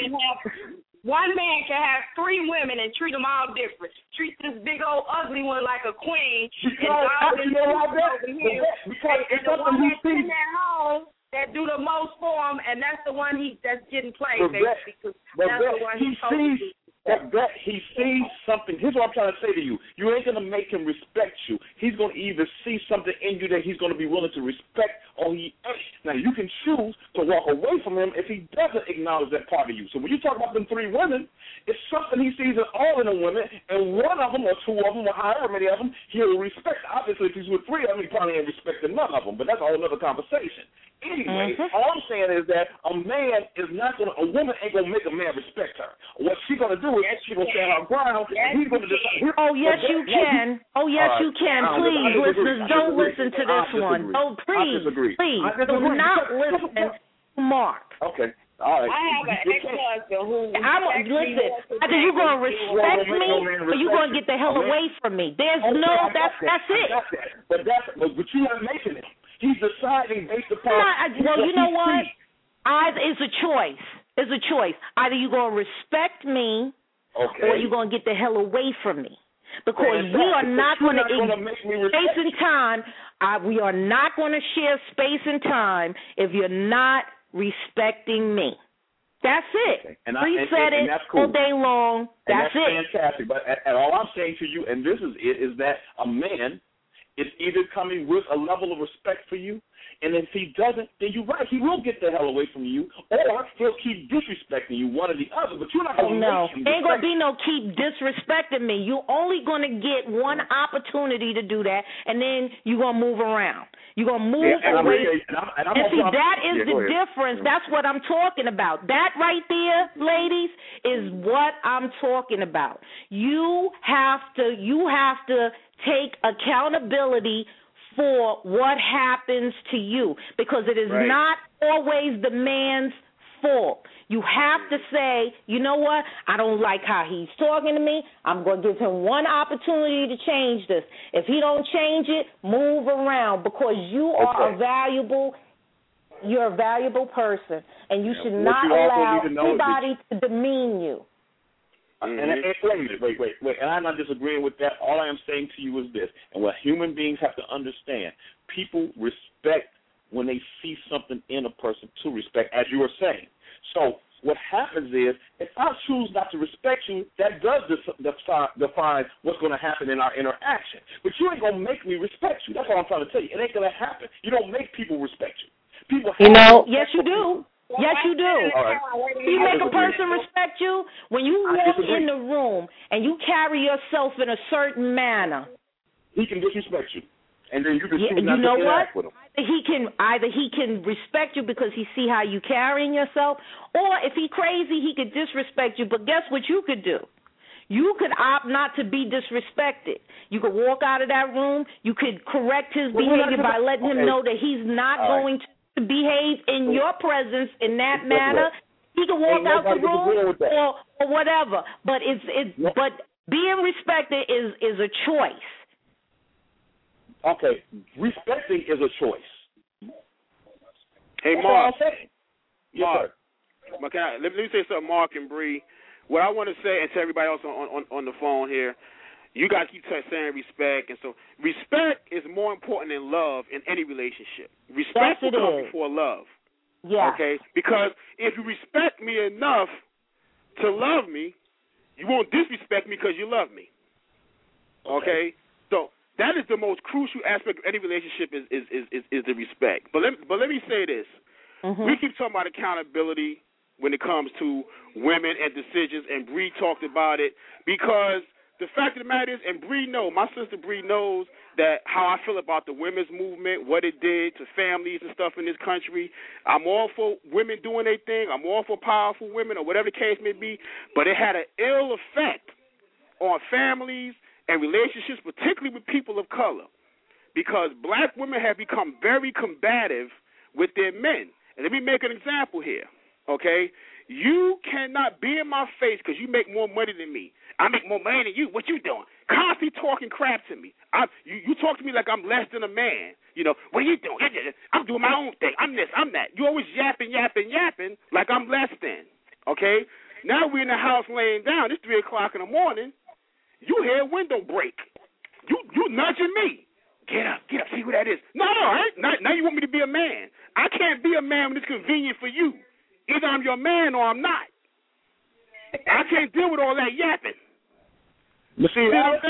can have three women and treat them all different. Treat this big old ugly one like a queen. Because it's something he sees at home that do the most for him, and that's the one that's getting played. Because that's the one he sees. That he sees something. Here's what I'm trying to say to you. You ain't going to make him respect you. He's going to either see something in you that he's going to be willing to respect, or he ain't. Now, you can choose to walk away from him if he doesn't acknowledge that part of you. So when you talk about them three women, it's something he sees in all of them women, and one of them or two of them or however many of them he'll respect. Obviously, if he's with three of them, he probably ain't respecting none of them, but that's a whole other conversation. Anyway, all I'm saying is that a woman ain't going to make a man respect her. What she's going to do is she's going to stand her ground, and he's going to decide. Oh, yes, you can. Oh, yes, you can. Please, listeners, don't listen to this one. Oh, please, do not listen to Mark. Okay. All right. I have an ex-husband who... Listen, either you're going to respect me or you're going to get the hell away from me. That's it. But you're not making it. He's deciding based upon... Well, you know what? It's a choice. It's a choice. Either you're going to respect me or you're going to get the hell away from me. Because we are not going to space and time. We are not going to share space and time if you're not respecting me. That's it. And said it cool. all day long. That's it. Fantastic. But all I'm saying to you, and this is it, is that a man it's either coming with a level of respect for you, and if he doesn't, then you're right. He will get the hell away from you, or he'll keep disrespecting you, one or the other. But you're not going to make him ain't going to be no keep disrespecting me. You're only going to get one opportunity to do that, and then you're going to move around. You're going to move away. And see, that is the difference. That's what I'm talking about. That right there, ladies, is what I'm talking about. You have to take accountability for what happens to you, because it is not always the man's fault. You have to say, you know what, I don't like how he's talking to me. I'm going to give him one opportunity to change this. If he don't change it, move around, because you're a valuable person, and you should not allow anybody to demean you. And wait. And I'm not disagreeing with that. All I am saying to you is this, and what human beings have to understand, people respect when they see something in a person to respect, as you were saying. So what happens is, if I choose not to respect you, that does define what's going to happen in our interaction. But you ain't going to make me respect you. That's what I'm trying to tell you. It ain't going to happen. You don't make people respect you. People yes, you do. Yes, you do. Right. You make a person respect you when you walk in the room and you carry yourself in a certain manner. He can disrespect you, and then you can choose not to interact with him. Either he can respect you because he see how you carrying yourself, or if he crazy, he could disrespect you. But guess what you could do? You could opt not to be disrespected. You could walk out of that room. You could correct his behavior by letting him know that he's not going to behave in your presence in that manner. He can walk out the room or whatever. But but being respected is a choice. Okay, respecting is a choice. Hey, Mark. Mark. Let me say something, Mark and Bree. What I want to say, and to everybody else on the phone here, you guys keep saying respect, and so respect is more important than love in any relationship. Respect will come before love. Yeah. Okay? Because if you respect me enough to love me, you won't disrespect me because you love me. Okay? So that is the most crucial aspect of any relationship is the respect. But let me say this. Mm-hmm. We keep talking about accountability when it comes to women and decisions, and Bree talked about it, because the fact of the matter is, and my sister Bree knows that how I feel about the women's movement, what it did to families and stuff in this country. I'm all for women doing their thing. I'm all for powerful women, or whatever the case may be, but it had an ill effect on families and relationships, particularly with people of color, because black women have become very combative with their men. And let me make an example here, okay? You cannot be in my face because you make more money than me. I make more money than you. What you doing? Constantly talking crap to me. You talk to me like I'm less than a man. You know, what are you doing? I'm doing my own thing. I'm this, I'm that. You always yapping like I'm less than. Okay? Now we're in the house laying down. It's 3 o'clock in the morning. You hear a window break. You nudging me. Get up. See who that is. No, now you want me to be a man. I can't be a man when it's convenient for you. Either I'm your man or I'm not. I can't deal with all that yapping. But see,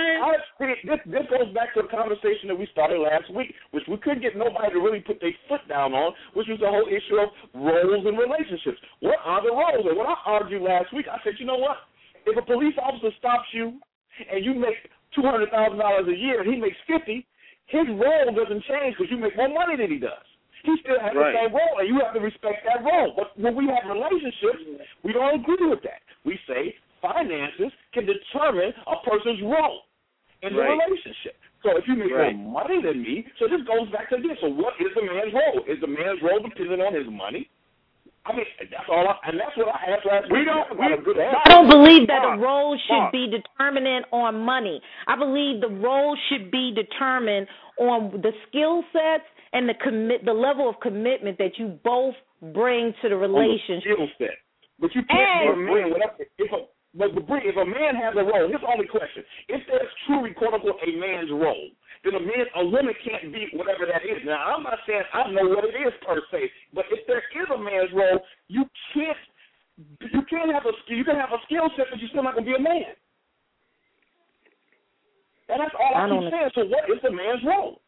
this goes back to a conversation that we started last week, which we couldn't get nobody to really put their foot down on, which was the whole issue of roles in relationships. What are the roles? And when I argued last week, I said, you know what? If a police officer stops you and you make $200,000 a year and he makes $50,000, his role doesn't change because you make more money than he does. He still has the same role, and you have to respect that role. But when we have relationships, we don't agree with that. We say finances can determine a person's role in the relationship. So if you make more money than me, so this goes back to this. So what is the man's role? Is the man's role dependent on his money? I mean, that's all, and that's what I asked last week. I don't believe that the role should be determined on money. I believe the role should be determined on the skill sets and the level of commitment that you both bring to the relationship. Skill set. But you can't be a man without if a man has a role, here's the only question. If there's truly, quote unquote, a man's role, then a woman can't be whatever that is. Now, I'm not saying I know what it is per se, but if there is a man's role, you can have a skill set, but you're still not going to be a man. And that's all I keep saying. So what is the man's role?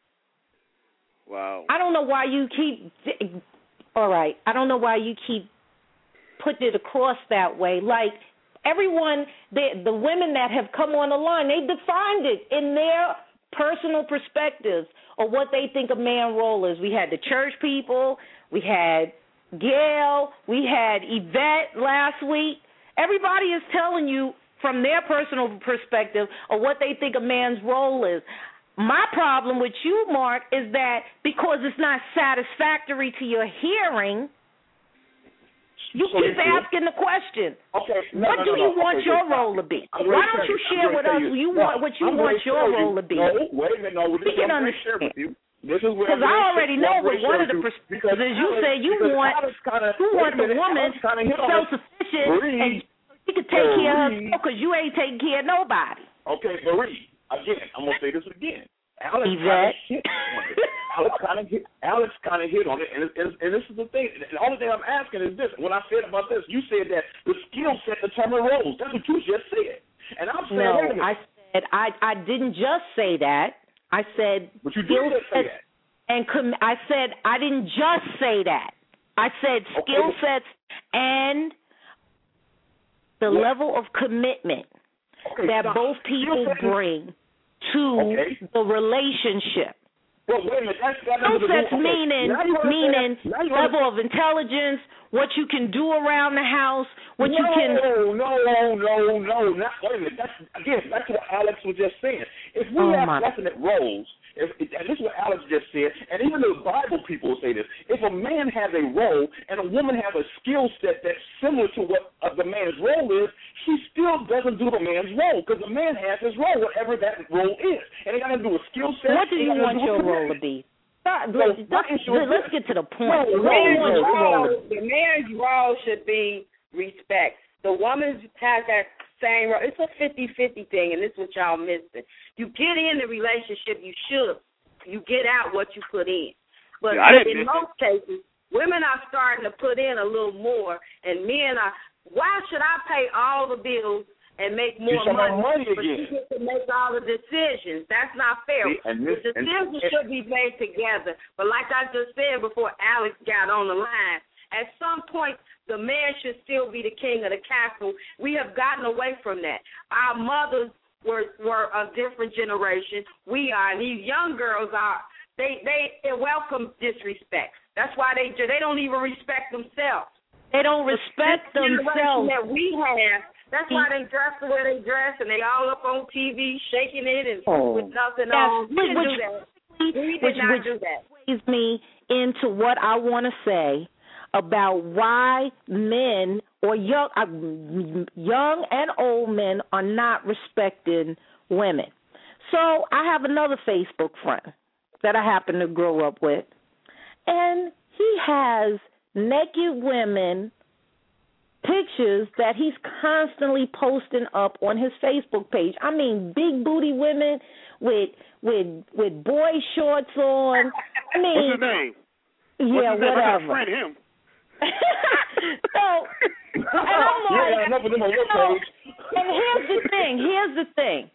Wow. I don't know why you keep. All right. I don't know why you keep putting it across that way. Like everyone, the women that have come on the line, they defined it in their personal perspectives of what they think a man's role is. We had the church people. We had Gail. We had Yvette last week. Everybody is telling you from their personal perspective of what they think a man's role is. My problem with you, Mark, is that because it's not satisfactory to your hearing, you keep asking the question. Okay. What do you want your role to be? Why don't you share with us what you want your role to be? No, wait a minute. No, this is what I'm going to share with you. Because I already know what one of the perspectives is. You say you want the woman self-sufficient and she can take care of herself because you ain't taking care of nobody. Okay, Marie, again, I'm going to say this again. Alex kind of hit on it, and this is the thing. The only thing I'm asking is this. When I said about this, you said that the skill set determines roles. That's what you just said. And I'm saying, I said I didn't just say that. I said, but you did say that. And I said I didn't just say that. I said skill sets and the level of commitment that both people bring to the relationship. Well, wait a minute. Skill sets meaning level of intelligence, what you can do around the house, what you can. No. Wait a minute. That's what Alex was just saying. If we have definite roles, and this is what Alex just said, and even the Bible people say this, if a man has a role and a woman has a skill set that's similar to what the man's role is, she still doesn't do the man's role because the man has his role, whatever that role is. And it got to do with skill set. What do you want your role to be? Let's get to the point. The man's role should be respect. The woman has that same role. It's a 50-50 thing, and this is what y'all missing. You get in the relationship, you should. You get out what you put in. But in most cases, women are starting to put in a little more, and men are, why should I pay all the bills and make more money but you get to make all the decisions? That's not fair. The decisions should be made together. But like I just said before Alex got on the line, at some point, the man should still be the king of the castle. We have gotten away from that. Our mothers were a different generation. We are. These young girls are. They welcome disrespect. That's why they don't even respect themselves. They don't respect themselves. That we have. That's why they dress the way they dress, and they all up on TV shaking it and with nothing on. We didn't do that. We did not do that. Which leads me into what I want to say about why men or young and old men are not respecting women. So I have another Facebook friend that I happen to grow up with, and he has naked women pictures that he's constantly posting up on his Facebook page. I mean, big booty women with boy shorts on. I mean, what's his name? Yeah, whatever. I gotta friend him. So, and I'm like, and here's the thing.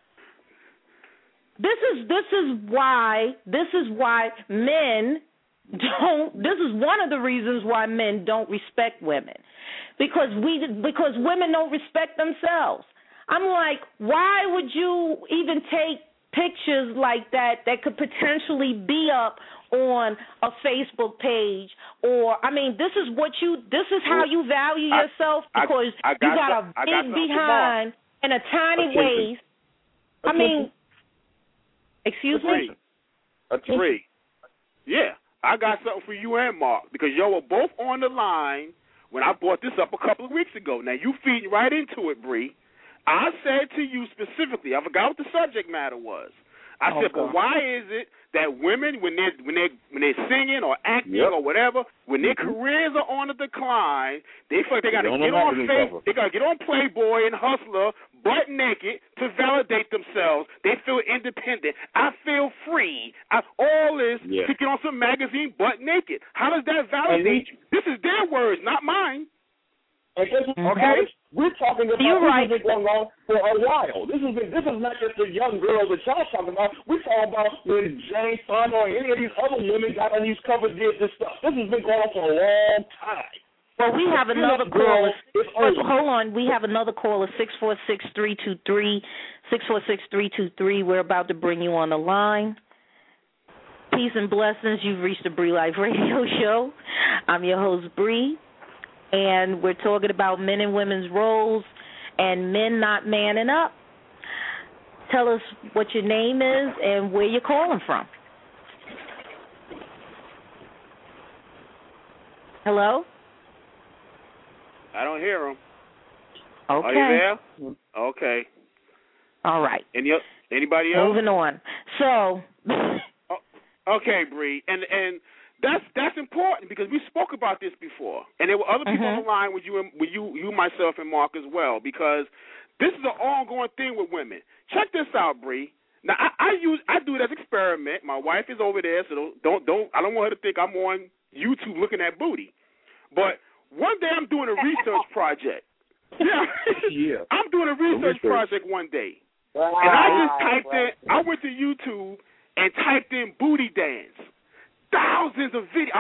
This is why men don't. This is one of the reasons why men don't respect women, because women don't respect themselves. I'm like, why would you even take pictures like that could potentially be up on a Facebook page? Or, I mean, this is how you value yourself, because you got a big behind and a tiny waist. I mean, excuse me? A tree. Yeah, I got something for you and Mark, because y'all were both on the line when I brought this up a couple of weeks ago. Now, you feed right into it, Bree. I said to you specifically, I forgot what the subject matter was. I said, but why is it that women, when they're singing or acting or whatever, when their careers are on the decline, they feel like they got to get on Facebook, they got to get on Playboy and Hustler, butt naked, to validate themselves. They feel independent. I feel free. All this to get on some magazine butt naked. How does that validate you? This is their words, not mine. Okay. We're talking about You're right. This has been going on for a while. This is not just the young girls that y'all talking about. We're talking about when Jane Fonda or any of these other women got on these covers did this stuff. This has been going on for a long time. Well, we have another caller. Hold on. We have another caller, 646-323. 646-323. We're about to bring you on the line. Peace and blessings. You've reached the Bree Life Radio Show. I'm your host, Bree, and we're talking about men and women's roles and men not manning up. Tell us what your name is and where you're calling from. Hello? I don't hear him. Okay. Are you there? Okay. All right. Anybody else? Moving on. So. Okay, Bree, and that's important because we spoke about this before, and there were other people on the line with you, myself, and Mark as well, because this is an ongoing thing with women. Check this out, Bree. Now I do it as an experiment. My wife is over there, so don't I don't want her to think I'm on YouTube looking at booty. But one day I'm doing a research project. Yeah. I'm doing a research project one day, and I just typed in. I went to YouTube and typed in booty dance. Thousands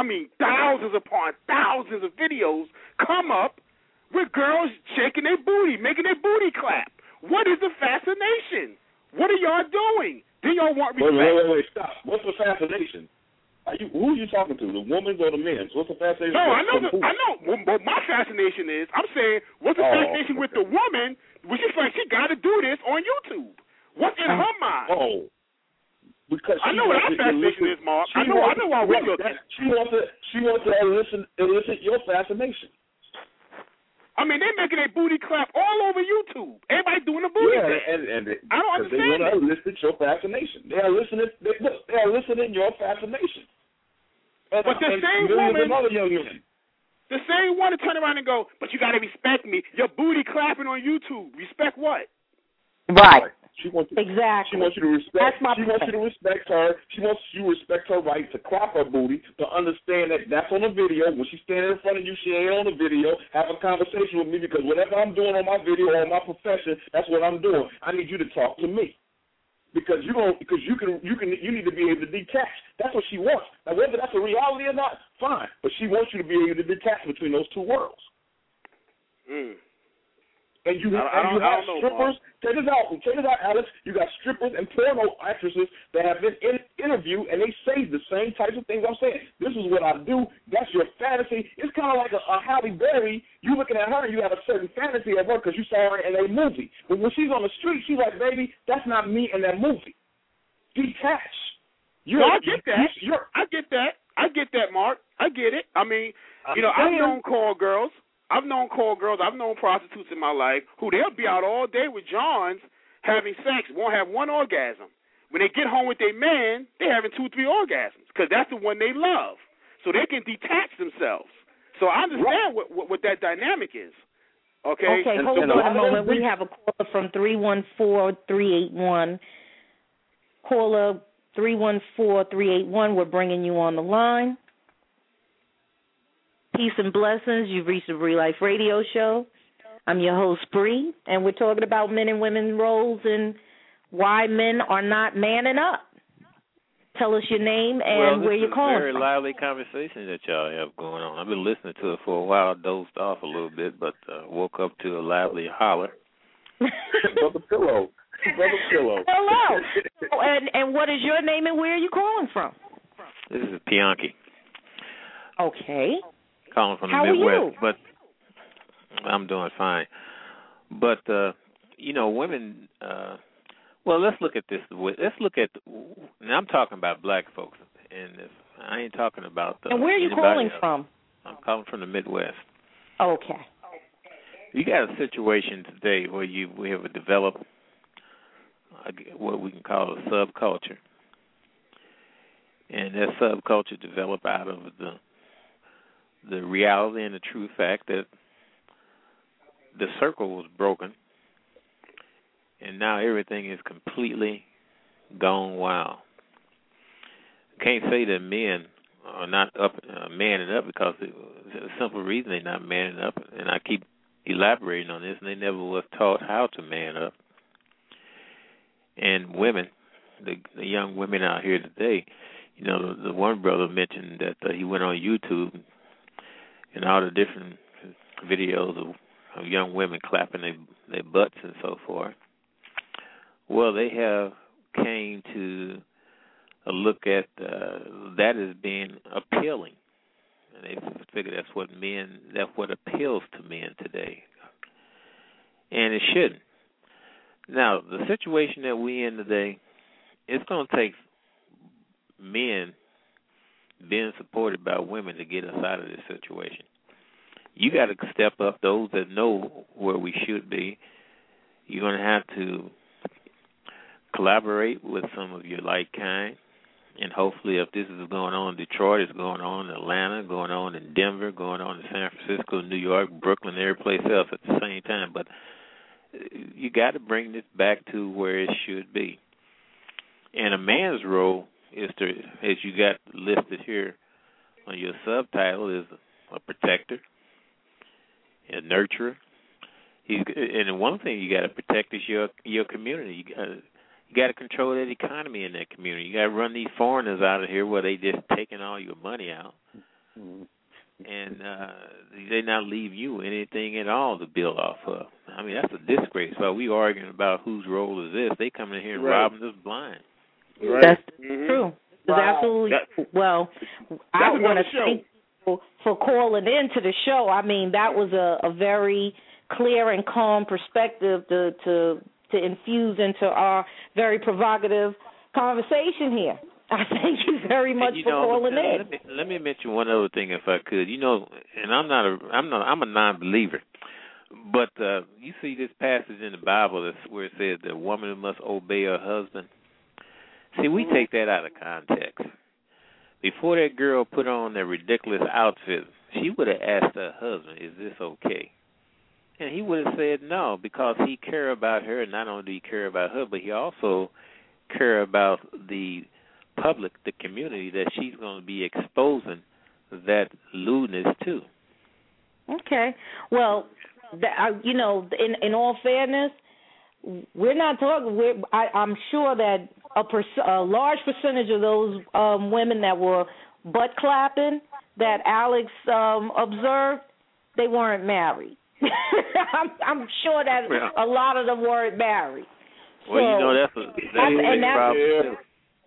upon thousands of videos come up with girls shaking their booty, making their booty clap. What is the fascination? What are y'all doing? Do y'all want respect? Wait, stop. What's the fascination? Who are you talking to, the women or the men? What's the fascination? No, I know. Well, my fascination is, I'm saying, what's the fascination with the woman? Well, she got to do this on YouTube. What's in her mind? Because I know what our fascination is, Mark. I know why we're looking. She wants to elicit your fascination. I mean, they're making their booty clap all over YouTube. Everybody doing a booty thing. And I don't understand. They want to elicit your fascination. They are eliciting your fascination. But the same woman, another young woman. The same one to turn around and go, but you got to respect me. Your booty clapping on YouTube. Respect what? Right. Exactly. She wants you to respect. She wants you to respect her. She wants you to respect her right to clap her booty, to understand that that's on the video. When she's standing in front of you, she ain't on the video. Have a conversation with me because whatever I'm doing on my video or on my profession, that's what I'm doing. I need you to talk to me because you need to be able to detach. That's what she wants. Now whether that's a reality or not, fine. But she wants you to be able to detach between those two worlds. And you have strippers. Check this out, Alex. You got strippers and porno actresses that have been interviewed, and they say the same types of things I'm saying. This is what I do. That's your fantasy. It's kind of like a Halle Berry. You looking at her, and you have a certain fantasy of her because you saw her in a movie. But when she's on the street, she's like, baby, that's not me in that movie. Detach. I get that. I get that, Mark. I get it. I mean, I've known call girls. I've known prostitutes in my life who they'll be out all day with Johns having sex, won't have one orgasm. When they get home with their man, they're having 2-3 orgasms because that's the one they love. So they can detach themselves. So I understand what that dynamic is. Okay? Okay, hold on a moment. We have a caller from 314-381. Caller 314-381, we're bringing you on the line. Peace and blessings. You've reached the Bree Life Radio Show. I'm your host, Bree, and we're talking about men and women's roles and why men are not manning up. Tell us your name and where you're calling from. This is a very lively conversation that y'all have going on. I've been listening to it for a while. I dozed off a little bit, but woke up to a lively holler. Brother Pillow. Hello. And what is your name and where are you calling from? This is Bianchi. Okay. Calling from the Midwest, but I'm doing fine. But women. Well, let's look at this. Now I'm talking about black folks, and I ain't talking about. And where are you calling from? I'm calling from the Midwest. Okay. You got a situation today where we have developed what we can call a subculture, and that subculture developed out of the reality and the true fact that the circle was broken, and now everything is completely gone wild. Can't say that men are not manning up because the simple reason they're not manning up, and I keep elaborating on this, and they never was taught how to man up. And women, the young women out here today, you know, the one brother mentioned that he went on YouTube and all the different videos of young women clapping their butts and so forth. Well, they have came to a look at that as being appealing. And they figure that's what appeals to men today. And it shouldn't. Now, the situation that we're in today, it's going to take men being supported by women to get us out of this situation. You got to step up. Those that know where we should be, you're going to have to collaborate with some of your like kind. And hopefully if this is going on in Detroit, it's going on in Atlanta, going on in Denver, going on in San Francisco, New York, Brooklyn, every place else at the same time. But you got to bring this back to where it should be. And a man's role is to, as you got listed here on your subtitle, is a protector, a nurturer. And one thing you got to protect is your community. You got to control that economy in that community. You got to run these foreigners out of here where they just taking all your money out. Mm-hmm. And they not leave you anything at all to build off of. I mean, that's a disgrace. While we arguing about whose role is this, they come in here and robbing us blind. Right. That's true. It's absolutely true. Well, I want to thank you for calling in to the show. I mean, that was a very clear and calm perspective to infuse into our very provocative conversation here. I thank you very much for calling in. Let me mention one other thing, if I could. You know, and I'm a non-believer, but you see this passage in the Bible where it says that a woman must obey her husband. See, we take that out of context. Before that girl put on that ridiculous outfit, she would have asked her husband, "Is this okay?" And he would have said no, because he cared about her. And not only do he care about her, but he also care about the public, the community that she's going to be exposing that lewdness to. Okay. Well, in all fairness, we're not talking. I'm sure that a large percentage of those women that were butt clapping that Alex observed, they weren't married. I'm sure that a lot of them weren't married. Well, so, that's a big problem too.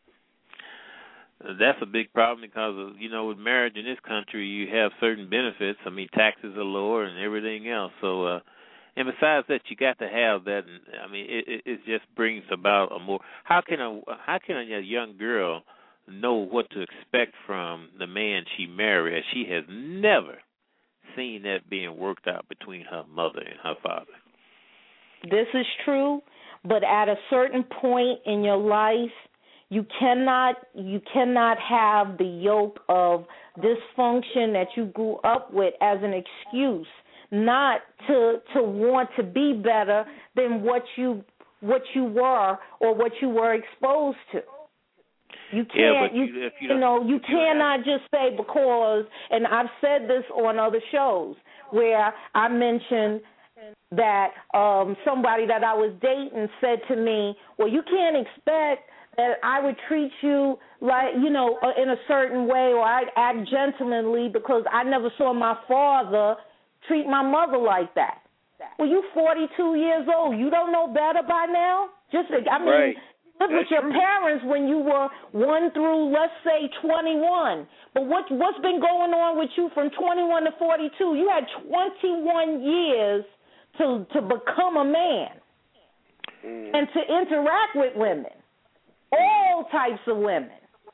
That's a big problem because of, with marriage in this country, you have certain benefits. I mean, taxes are lower and everything else. So, and besides that, you got to have that. And, I mean, it just brings about a more. How can a young girl know what to expect from the man she married, as she has never seen that being worked out between her mother and her father? This is true, but at a certain point in your life, you cannot have the yoke of dysfunction that you grew up with as an excuse not to want to be better than what you were or what you were exposed to. You can't, you cannot just say because, and I've said this on other shows where I mentioned that somebody that I was dating said to me, well, you can't expect that I would treat you like, in a certain way, or I'd act gentlemanly because I never saw my father treat my mother like that. Well, you 42 years old. You don't know better by now? Right. Live with your parents when you were 1 through, let's say, 21. But what's been going on with you from 21 to 42? You had 21 years to become a man and to interact with women, all types of women.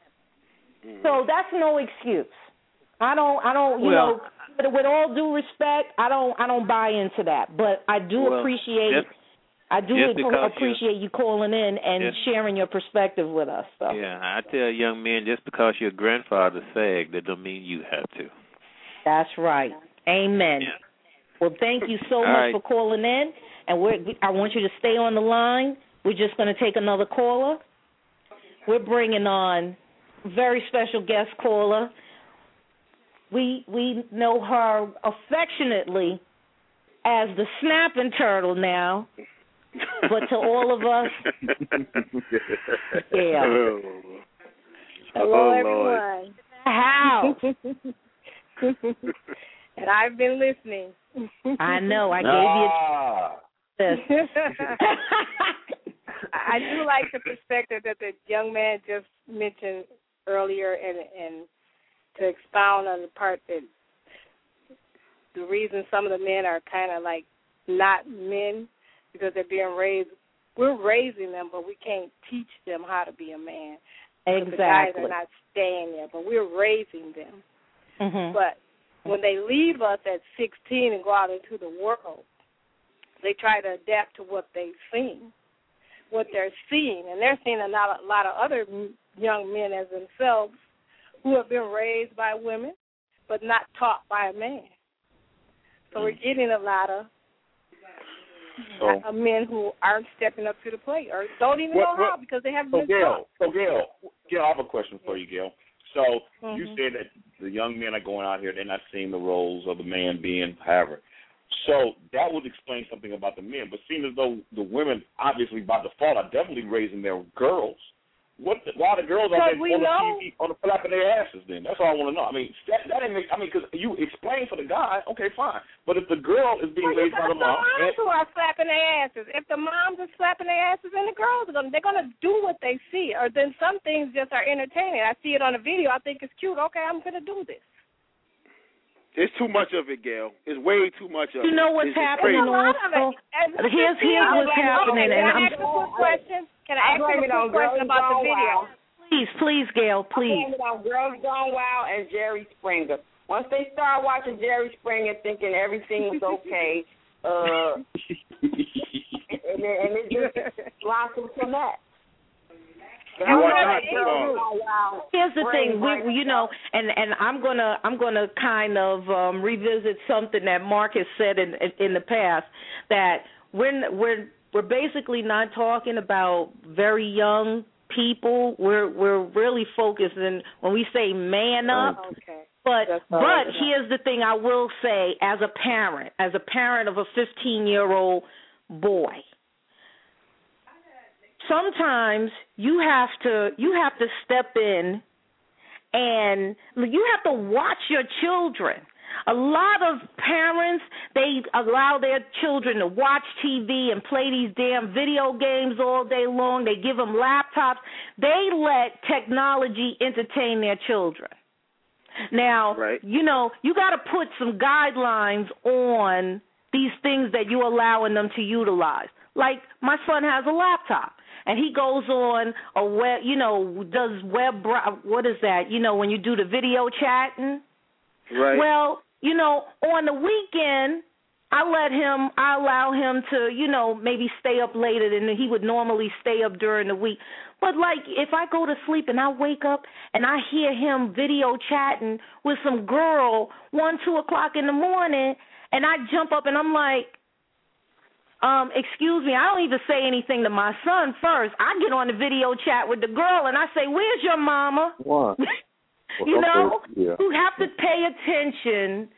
So that's no excuse. I don't. With all due respect, I don't buy into that. But I do appreciate. I do appreciate you calling in and sharing your perspective with us. So. Yeah, I tell young men, just because your grandfather sagged, that don't mean you have to. That's right. Amen. Yeah. Well, thank you so much for calling in, and I want you to stay on the line. We're just going to take another caller. We're bringing on a very special guest caller. We know her affectionately as the snapping turtle now, but to all of us, yeah. Hello, everyone. How? And I've been listening. I know. I gave you this. I do like the perspective that the young man just mentioned earlier, and to expound on the part that the reason some of the men are kind of like not men because they're being raised. We're raising them, but we can't teach them how to be a man. Exactly. The guys are not staying there, but we're raising them. Mm-hmm. But when they leave us at 16 and go out into the world, they try to adapt to what they've seen, what they're seeing. And they're seeing a lot of other young men as themselves who have been raised by women but not taught by a man. So we're getting a lot of men who aren't stepping up to the plate or don't even know how because they haven't been taught. Gail, I have a question for you, Gail. So you said that the young men are going out here, they're not seeing the roles of the man being however. So that would explain something about the men. But seeing as though the women, obviously by default, are definitely raising their girls, why the girls are on the TV on the flapping their asses then? That's all I want to know. I mean, that ain't make, because you explain for the guy, okay, fine. But if the girl is being raised by the mom. The moms who are slapping their asses. If the moms are slapping their asses, then the girls are they're going to do what they see. Or then some things just are entertaining. I see it on a video. I think it's cute. Okay, I'm going to do this. It's too much of it, Gail. It's way too much of it. You know what's happening also? Here's what's happening. Can I ask a quick question? Can I ask a quick question about the video? Please, Gail, please. I'm on Girls Gone Wild and Jerry Springer. Once they start watching Jerry Springer thinking everything was okay, and it just blossoms from that. Here's the thing, and I'm gonna kind of revisit something that Mark has said in the past, that we're basically not talking about very young people. We're really focusing when we say man up. Okay. But here's the thing I will say as a parent of a 15-year-old boy. Sometimes you have to step in and you have to watch your children. A lot of parents, they allow their children to watch TV and play these damn video games all day long. They give them laptops. They let technology entertain their children. Now, you got to put some guidelines on these things that you're allowing them to utilize. Like my son has a laptop. And he goes on a web, does web, what is that? When you do the video chatting. Right. Well, on the weekend, I allow him to, maybe stay up later than he would normally stay up during the week. But, like, if I go to sleep and I wake up and I hear him video chatting with some girl 1, 2 o'clock in the morning, and I jump up and I'm like, excuse me, I don't even say anything to my son first. I get on the video chat with the girl and I say, where's your mama? What? You have to pay attention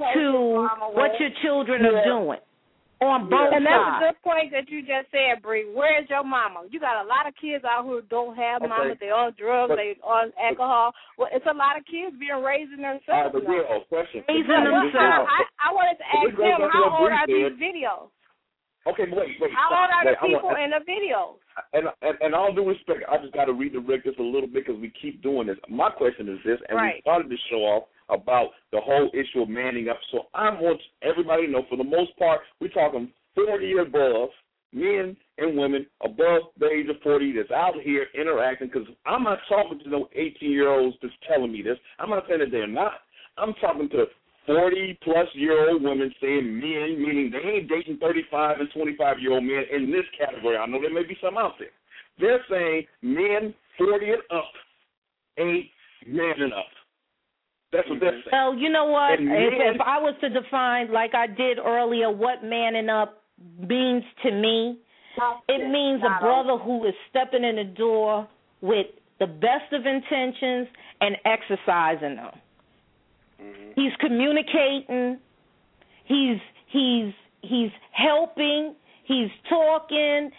to what your children are doing on both sides. And that's a good point that you just said, Bree. Where's your mama? You got a lot of kids out who don't have mama. They're on drugs. They're on alcohol. Well, it's a lot of kids being raised themselves. Raising themselves. I wanted to ask them, how old are these videos? Okay, wait. How old are the people in the videos? And all due respect, I just got to redirect this a little bit because we keep doing this. My question is this, and we started this show off about the whole issue of manning up. So I want everybody to know, for the most part, we're talking 40 and above, men and women above the age of 40 that's out here interacting, because I'm not talking to no 18-year-olds that's telling me this. I'm not saying that they're not. I'm talking to 40-plus-year-old women saying men, meaning they ain't dating 35 and 25-year-old men in this category. I know there may be some out there. They're saying men 40 and up ain't manning up. That's what they're saying. Well, you know what? If I was to define, like I did earlier, what manning up means to me, it means a brother who is stepping in the door with the best of intentions and exercising them. He's communicating. He's he's helping, he's talking,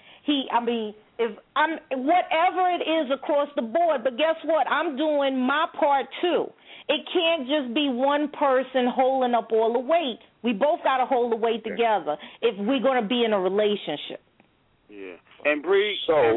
if I'm whatever it is across the board, but guess what? I'm doing my part too. It can't just be one person holding up all the weight. We both got to hold the weight together if we're going to be in a relationship. Yeah. And Bree,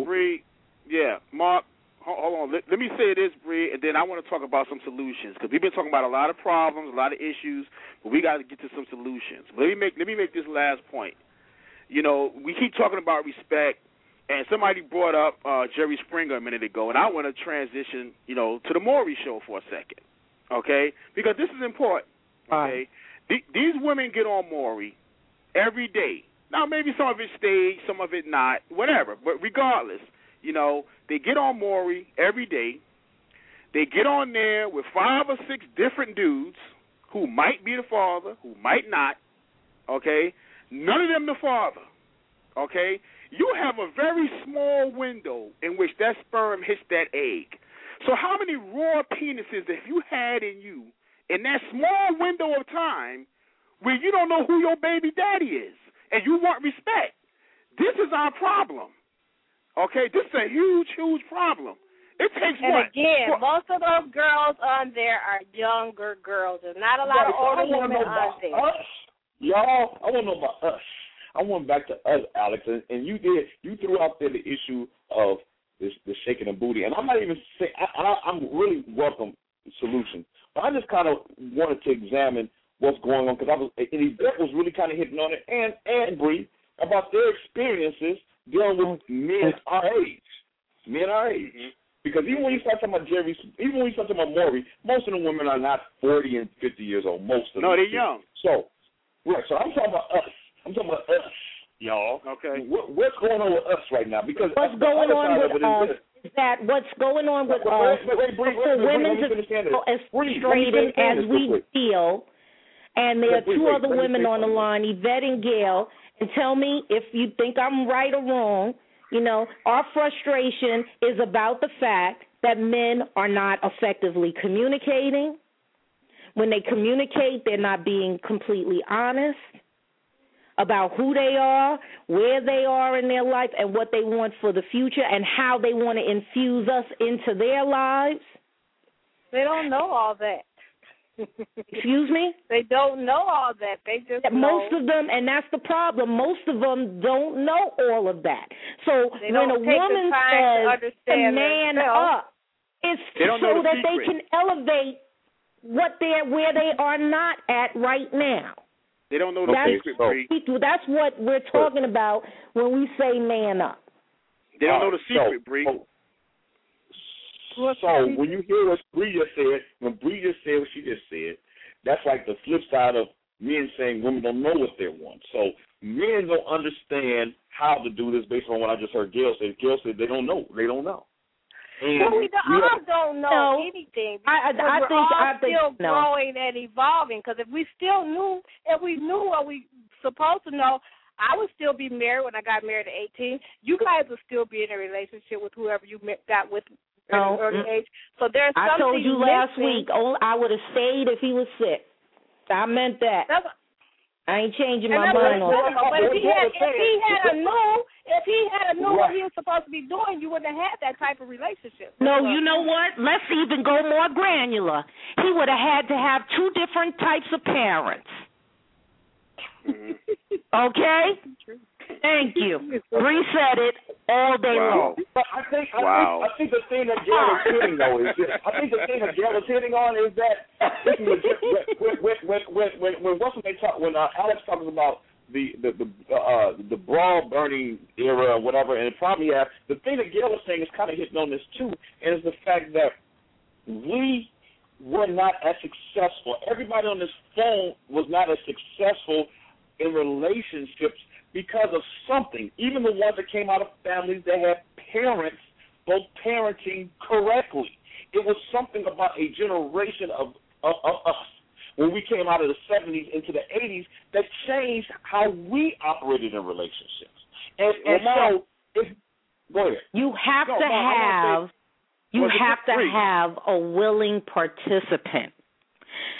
yeah, Mark, hold on. Let me say this, Bree, and then I want to talk about some solutions, because we've been talking about a lot of problems, a lot of issues, but we got to get to some solutions. But let me make this last point. You know, we keep talking about respect, and somebody brought up Jerry Springer a minute ago, and I want to transition, you know, to the Maury Show for a second, okay? Because this is important, okay? These women get on Maury every day. Now, maybe some of it staged, some of it not, whatever. But regardless, you know, they get on Maury every day. They get on there with 5 or 6 different dudes who might be the father, who might not, okay? None of them the father, okay? You have a very small window in which that sperm hits that egg. So how many raw penises have you had in you in that small window of time where you don't know who your baby daddy is and you want respect? This is our problem, okay? This is a huge, huge problem. It takes and again, most of those girls on there are younger girls. There's not a lot of older women on there. Y'all, I want to know about us. I went back to us, Alex, and you threw out there the issue of the shaking of booty, and I'm not even saying I'm really welcome solution, but I just kind of wanted to examine what's going on, because Yvette was really kind of hitting on it, and Bree, about their experiences dealing with men our age. Mm-hmm. Because even when you start talking about Maury, most of the women are not 40 and 50 years old. Most of them. No, they're young. So I'm talking about us. I'm talking about us, y'all. Okay. What's going on with us right now? Because what's going on with us is that what's going on with us for women to feel as frustrated as we feel, and there are 2 other women on the line, Yvette and Gail, and tell me if you think I'm right or wrong. You know, our frustration is about the fact that men are not effectively communicating. When they communicate, they're not being completely honest about who they are, where they are in their life, and what they want for the future, and how they want to infuse us into their lives. They don't know all that. Excuse me? They don't know all that. They just most of them, and that's the problem, most of them don't know all of that. So when a woman says to man up, it's so that they can elevate where they are not at right now. They don't know the secret, Bree. That's what we're talking about when we say man up. They don't know the secret, Bree. So when you hear what Bree just said, when Bree just said what she just said, that's like the flip side of men saying women don't know what they want. So men don't understand how to do this based on what I just heard Gail say. Gail said they don't know. They don't know. Well, we don't know anything. I think we're still growing and evolving. Because if we still knew, we knew what we supposed to know, I would still be married when I got married at 18. You guys would still be in a relationship with whoever you got with at an early age. So there's something I told you last week, I would have stayed if he was sick. I meant that. I ain't changing my mind on that. But if he had a new what he was supposed to be doing, you wouldn't have had that type of relationship. No, you know what? Let's even go more granular. He would have had to have 2 different types of parents. Okay? Thank you. Bree said it all day long. But I think the thing that Gail is hitting though is this. I think the thing that Gail is hitting on is that when Alex talks about the bra burning era or whatever, and the problem you have, the thing that Gail is saying is kind of hitting on this too, and it's the fact that we were not as successful. Everybody on this phone was not as successful in relationships because of something. Even the ones that came out of families that had parents both parenting correctly. It was something about a generation of us when we came out of the 70s into the 80s that changed how we operated in relationships. Go ahead. You have to have a willing participant.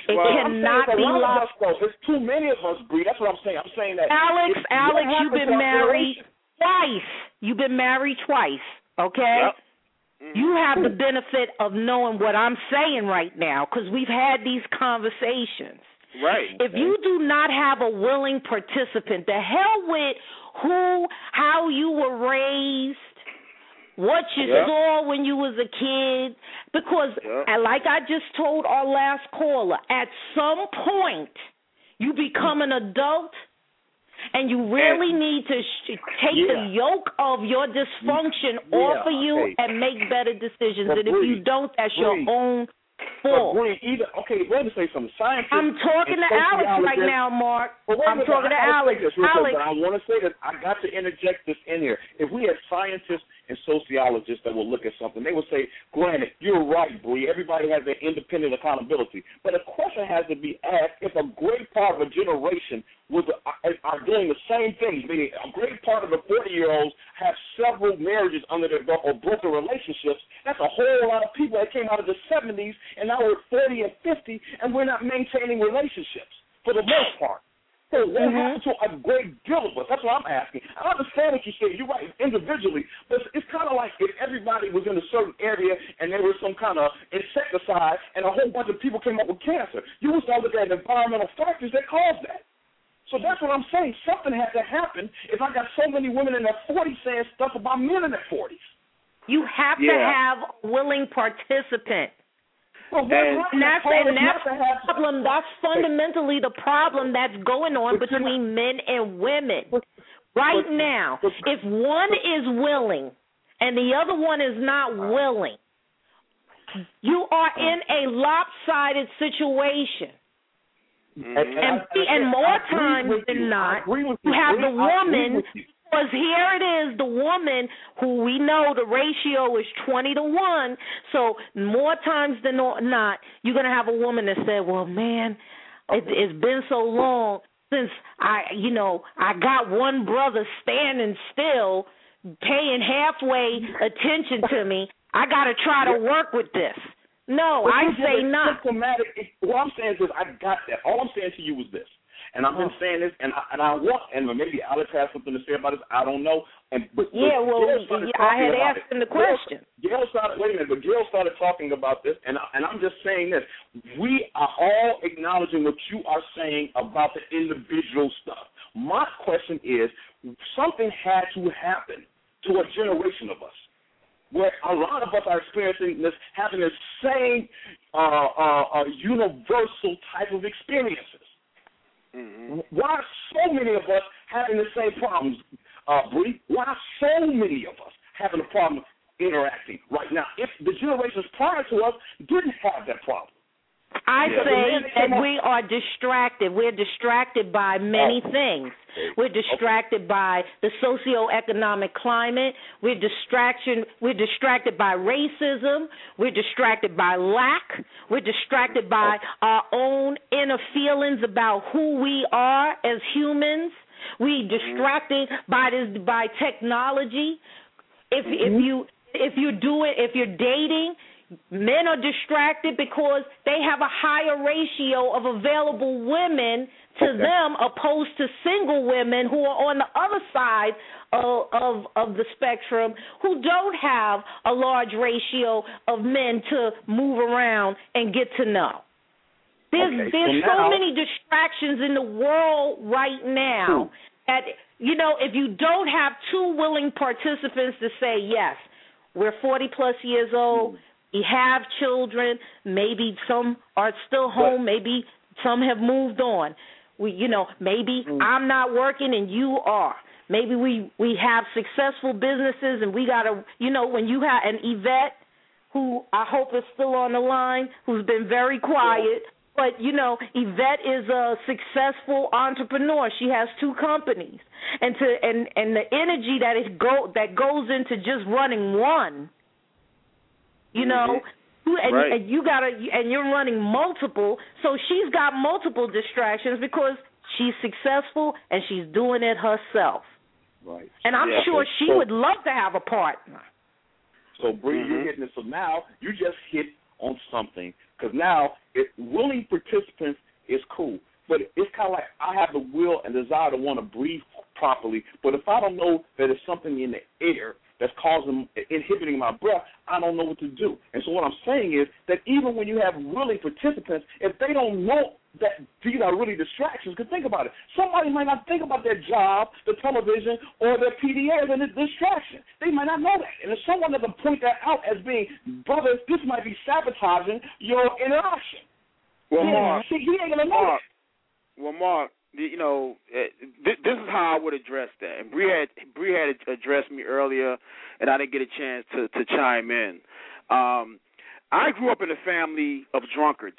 It cannot be lost. There's too many of us, Bree. That's what I'm saying. I'm saying that. Alex, you've been married twice. You've been married twice, okay? Yep. You have the benefit of knowing what I'm saying right now because we've had these conversations. Right. If you do not have a willing participant, the hell with how you were raised, what you saw when you was a kid, because like I just told our last caller, at some point you become an adult and you really need to take the yoke of your dysfunction off of you and make better decisions. And if you don't, that's your own fault. Let me say something. Scientists, I'm talking to Alex right now, Mark. I'm talking to Alex. Alex, I want to say this. I got to interject this in here. If we had scientists and sociologists that will look at something, they would say, granted, you're right, Bree, everybody has their independent accountability. But a question has to be asked if a great part of a generation are doing the same things, meaning a great part of the 40-year-olds have several marriages under their belt or broken relationships. That's a whole lot of people that came out of the 70s and now we're 40 and 50 and we're not maintaining relationships for the most part. So what happened to a great deal of us? That's what I'm asking. I understand what you say. You're right, individually, but it's kind of like if everybody was in a certain area and there was some kind of insecticide and a whole bunch of people came up with cancer. You would start looking at environmental factors that cause that. So that's what I'm saying. Something had to happen if I got so many women in their 40s saying stuff about men in their 40s. You have to have a willing participant. Well, that's the problem. That's fundamentally the problem that's going on between men and women. Right now, if one is willing and the other one is not willing, you are in a lopsided situation. And more times than not, you have the woman, because here it is, the woman who we know the ratio is 20-1. So more times than not, you're going to have a woman that said, well, man, it's been so long since I got one brother standing still, paying halfway attention to me. I got to try to work with this. No, I say not. What I'm saying is I got that. All I'm saying to you was this. And I've been saying this, and I want, and maybe Alex has something to say about this. I don't know. I had asked him the question. Gail started talking about this, and I'm just saying this. We are all acknowledging what you are saying about the individual stuff. My question is, something had to happen to a generation of us, where a lot of us are experiencing this, having the same universal type of experiences. Mm-hmm. Why are so many of us having the same problems, Bree? Why are so many of us having a problem interacting right now if the generations prior to us didn't have that problem? I say that we are distracted. We're distracted by many things. We're distracted by the socioeconomic climate. We're distracted by racism. We're distracted by lack. We're distracted by our own inner feelings about who we are as humans. We're distracted by technology. If you're dating, men are distracted because they have a higher ratio of available women to them opposed to single women who are on the other side of the spectrum who don't have a large ratio of men to move around and get to know. There's so many distractions in the world right now that, if you don't have two willing participants to say, yes, we're 40-plus years old, we have children, maybe some are still home, maybe some have moved on. Maybe I'm not working and you are. Maybe we have successful businesses and we got to, when you have an Yvette, who I hope is still on the line, who's been very quiet, but, Yvette is a successful entrepreneur. She has 2 companies. And the energy that goes into just running one, and you're running multiple, so she's got multiple distractions because she's successful and she's doing it herself. Right. And I'm sure she would love to have a partner. So, Bree, you're hitting it. So now you just hit on something, because now willing participants is cool. But it's kind of like I have the will and desire to want to breathe properly. But if I don't know that there's something in the air that's inhibiting my breath, I don't know what to do. And so what I'm saying is that even when you have willing participants, if they don't know that these are really distractions, because think about it, somebody might not think about their job, the television, or their PDA as a distraction. They might not know that. And if someone doesn't point that out as being, brother, this might be sabotaging your interaction. Well, Mark, he ain't going to know that. Well, Mark, this is how I would address that. And Bree had addressed me earlier, and I didn't get a chance to chime in. I grew up in a family of drunkards,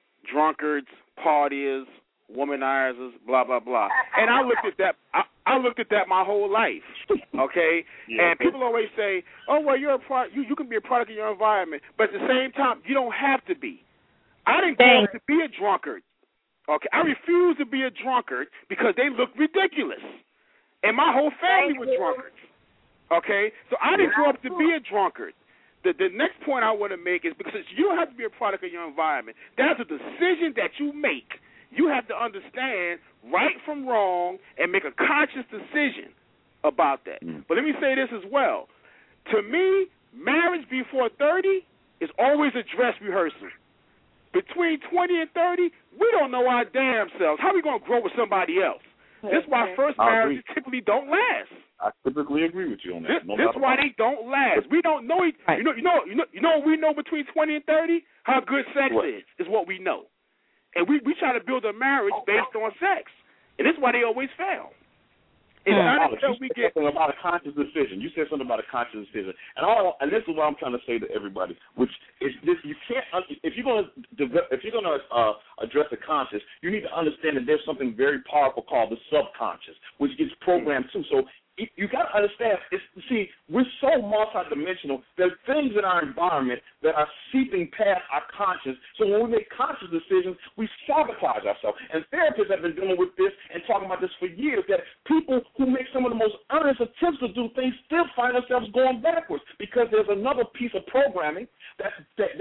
partiers, womanizers, blah blah blah. And I looked at that. I looked at that my whole life. Okay. Yeah. And people always say, "Oh, well, you're you can be a product of your environment," but at the same time, you don't have to be. I didn't grow up to be a drunkard. Okay, I refuse to be a drunkard because they look ridiculous, and my whole family was drunkards. Okay, so I didn't grow up to be a drunkard. The next point I want to make is because you don't have to be a product of your environment. That's a decision that you make. You have to understand right from wrong and make a conscious decision about that. But let me say this as well. To me, marriage before 30 is always a dress rehearsal. Between 20 and 30, we don't know our damn selves. How are we going to grow with somebody else? This is why first marriages typically don't last. I typically agree with you on that. This is why they don't last. We don't know. You know what we know between 20 and 30? How good sex is what we know. And we try to build a marriage based on sex. And this is why they always fail. It's not until we get something about a conscious decision. You said something about a conscious decision, and this is what I'm trying to say to everybody, which is this: you can't if you're going to address the conscious, you need to understand that there's something very powerful called the subconscious, which gets programmed too. So you got to understand. See, we're so multidimensional. There's things in our environment that are seeping past our conscious. So when we make conscious decisions, we sabotage ourselves. And therapists have been dealing with this and talking about this for years. That people who make some of the most earnest attempts to do things still find themselves going backwards because there's another piece of programming that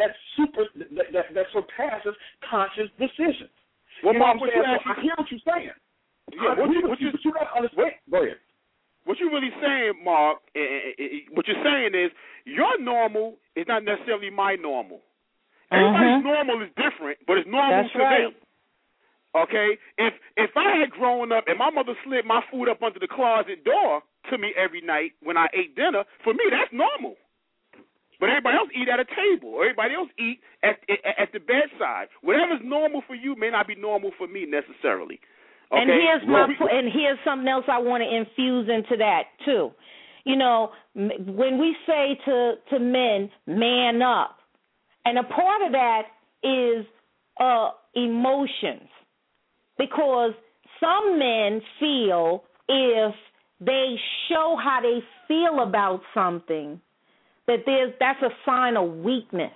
surpasses conscious decisions. Well, Mom, I hear what you're saying. Yeah, but you don't understand. Go ahead. What you're really saying, Mark, what you're saying is your normal is not necessarily my normal. Everybody's normal is different, but it's normal to them. Okay? If I had grown up and my mother slid my food up under the closet door to me every night when I ate dinner, for me that's normal. But everybody else eat at a table, or everybody else eat at the bedside. Whatever's normal for you may not be normal for me necessarily. Okay. And here's something else I want to infuse into that too. You know, when we say to men, man up, and a part of that is emotions, because some men feel if they show how they feel about something, that's a sign of weakness.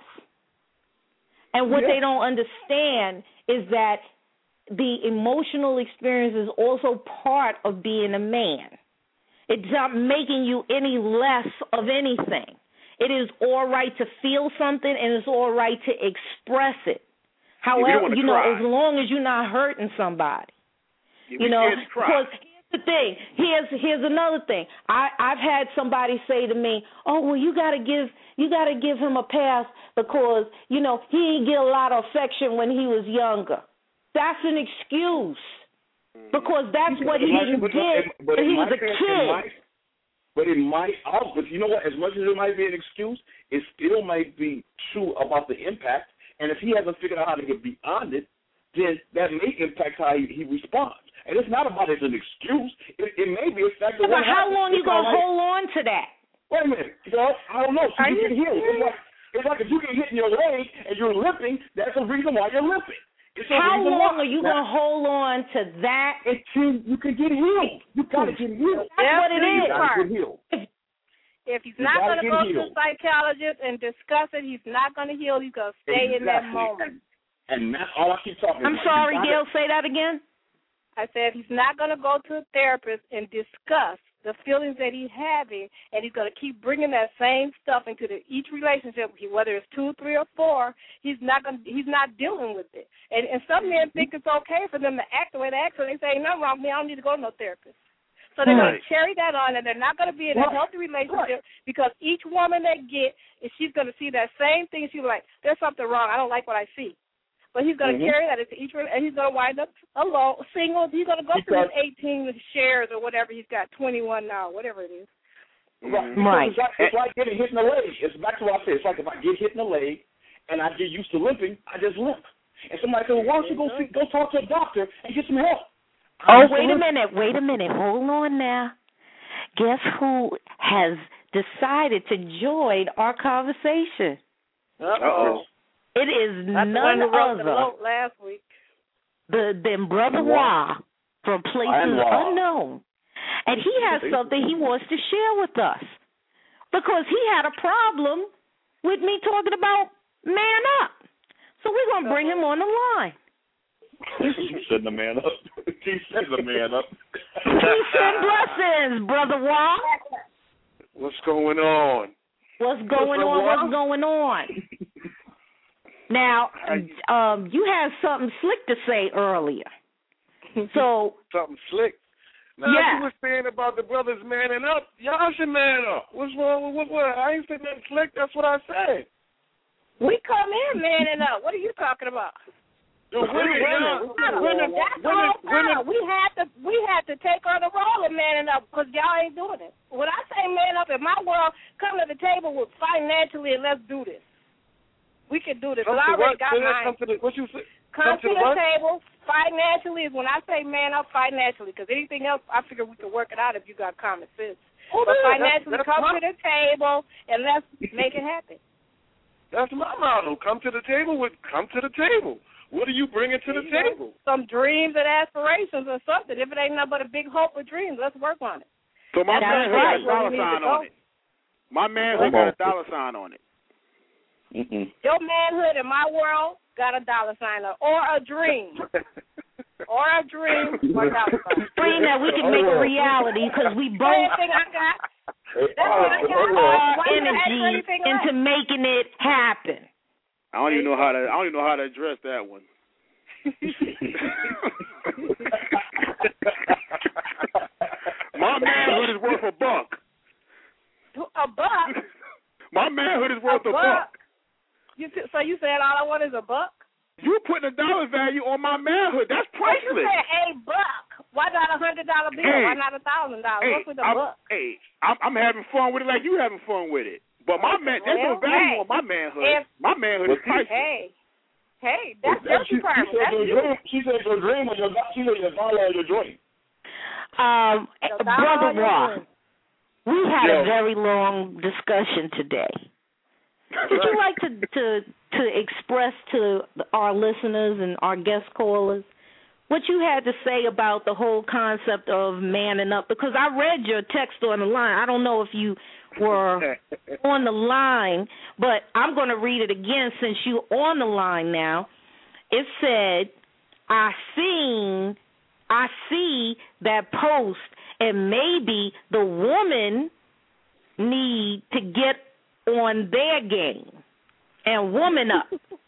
And what they don't understand is that the emotional experience is also part of being a man. It's not making you any less of anything. It is all right to feel something, and it's all right to express it. However, as long as you're not hurting somebody. Because here's the thing. Here's another thing. I've had somebody say to me, "Oh, well, you gotta give him a pass because he didn't get a lot of affection when he was younger." That's an excuse because that's what he didn't get when he was a kid. But you know what? As much as it might be an excuse, it still might be true about the impact. And if he hasn't figured out how to get beyond it, then that may impact how he responds. And it's not about it as an excuse. It may be a fact. But how long you gonna hold on to that? Wait a minute. I don't know. So you get healed. It's like if you get hit in your leg and you're limping, that's the reason why you're limping. How long are you going to hold on to that? Until you can get healed. You got to get healed. That's what it is. If he's not going to go to a psychologist and discuss it, he's not going to heal. He's going to stay in that moment. And that's all I keep talking about. I'm sorry, Gail, say that again? I said he's not going to go to a therapist and discuss the feelings that he's having, and he's going to keep bringing that same stuff into each relationship, whether it's 2, 3, or 4. He's not dealing with it. And some men think it's okay for them to act the way they act, so they say, ain't nothing wrong with me, I don't need to go to no therapist. So they're going to carry that on, and they're not going to be in a healthy relationship because each woman they get, she's going to see that same thing. She's like, there's something wrong. I don't like what I see. But he's going to carry that into each one, and he's going to wind up alone, single. He's going to go through his 18 shares or whatever. He's got 21 now, whatever it is. Right. It's like getting hit in the leg. It's back to what I said. It's like if I get hit in the leg and I get used to limping, I just limp. And somebody says, well, why don't you go talk to a doctor and get some help? Wait a minute. Hold on now. Guess who has decided to join our conversation? Uh-oh. It is none other last week. than Brother Ra from Places Unknown. And he has something he wants to share with us because he had a problem with me talking about man up. So we're going to bring him on the line. You said the man up. He said the man up. Peace and blessings, Brother Ra. What's going on? What's going on? Now, you had something slick to say earlier. So something slick? Now, you were saying about the brothers manning up. Y'all should man up. What's wrong with what? I ain't saying nothing slick. That's what I said. We come in manning up. What are you talking about? Women. We had to take on the role of manning up because y'all ain't doing it. When I say man up in my world, come to the table with financially and let's do this. We can do this. I already got mine. What you say? Come to the table. Financially is when I say man up financially, because anything else, I figure we can work it out if you got common sense. But financially, come to the table and let's make it happen. That's my motto. Come to the table. What are you bringing to the table? Some dreams and aspirations or something. If it ain't nothing but a big hope or dreams, let's work on it. So my manhood got a dollar sign on it. My manhood got a dollar sign on it. Your manhood in my world got a dollar sign up, or a dream. Or a dollar sign. Dream that we can make a reality because we both our energy into making it happen. I don't even know how to address that one. My manhood is worth a buck. A buck? My manhood is worth a buck. So you said all I want is a buck? You putting a dollar value on my manhood. That's priceless. You said a buck. Why not $100 bill? Why not $1,000? What's with a buck? I'm having fun with it like you having fun with it. But there's no value on my manhood. My manhood is priceless. Hey, that's your department. She said your dream or she said your dollar or your dream. Brother Ra, we had a very long discussion today. Would you like to express to our listeners and our guest callers what you had to say about the whole concept of manning up? Because I read your text on the line. I don't know if you were on the line, but I'm going to read it again since you're on the line now. It said, I see that post, and maybe the woman need to get on their game and woman up.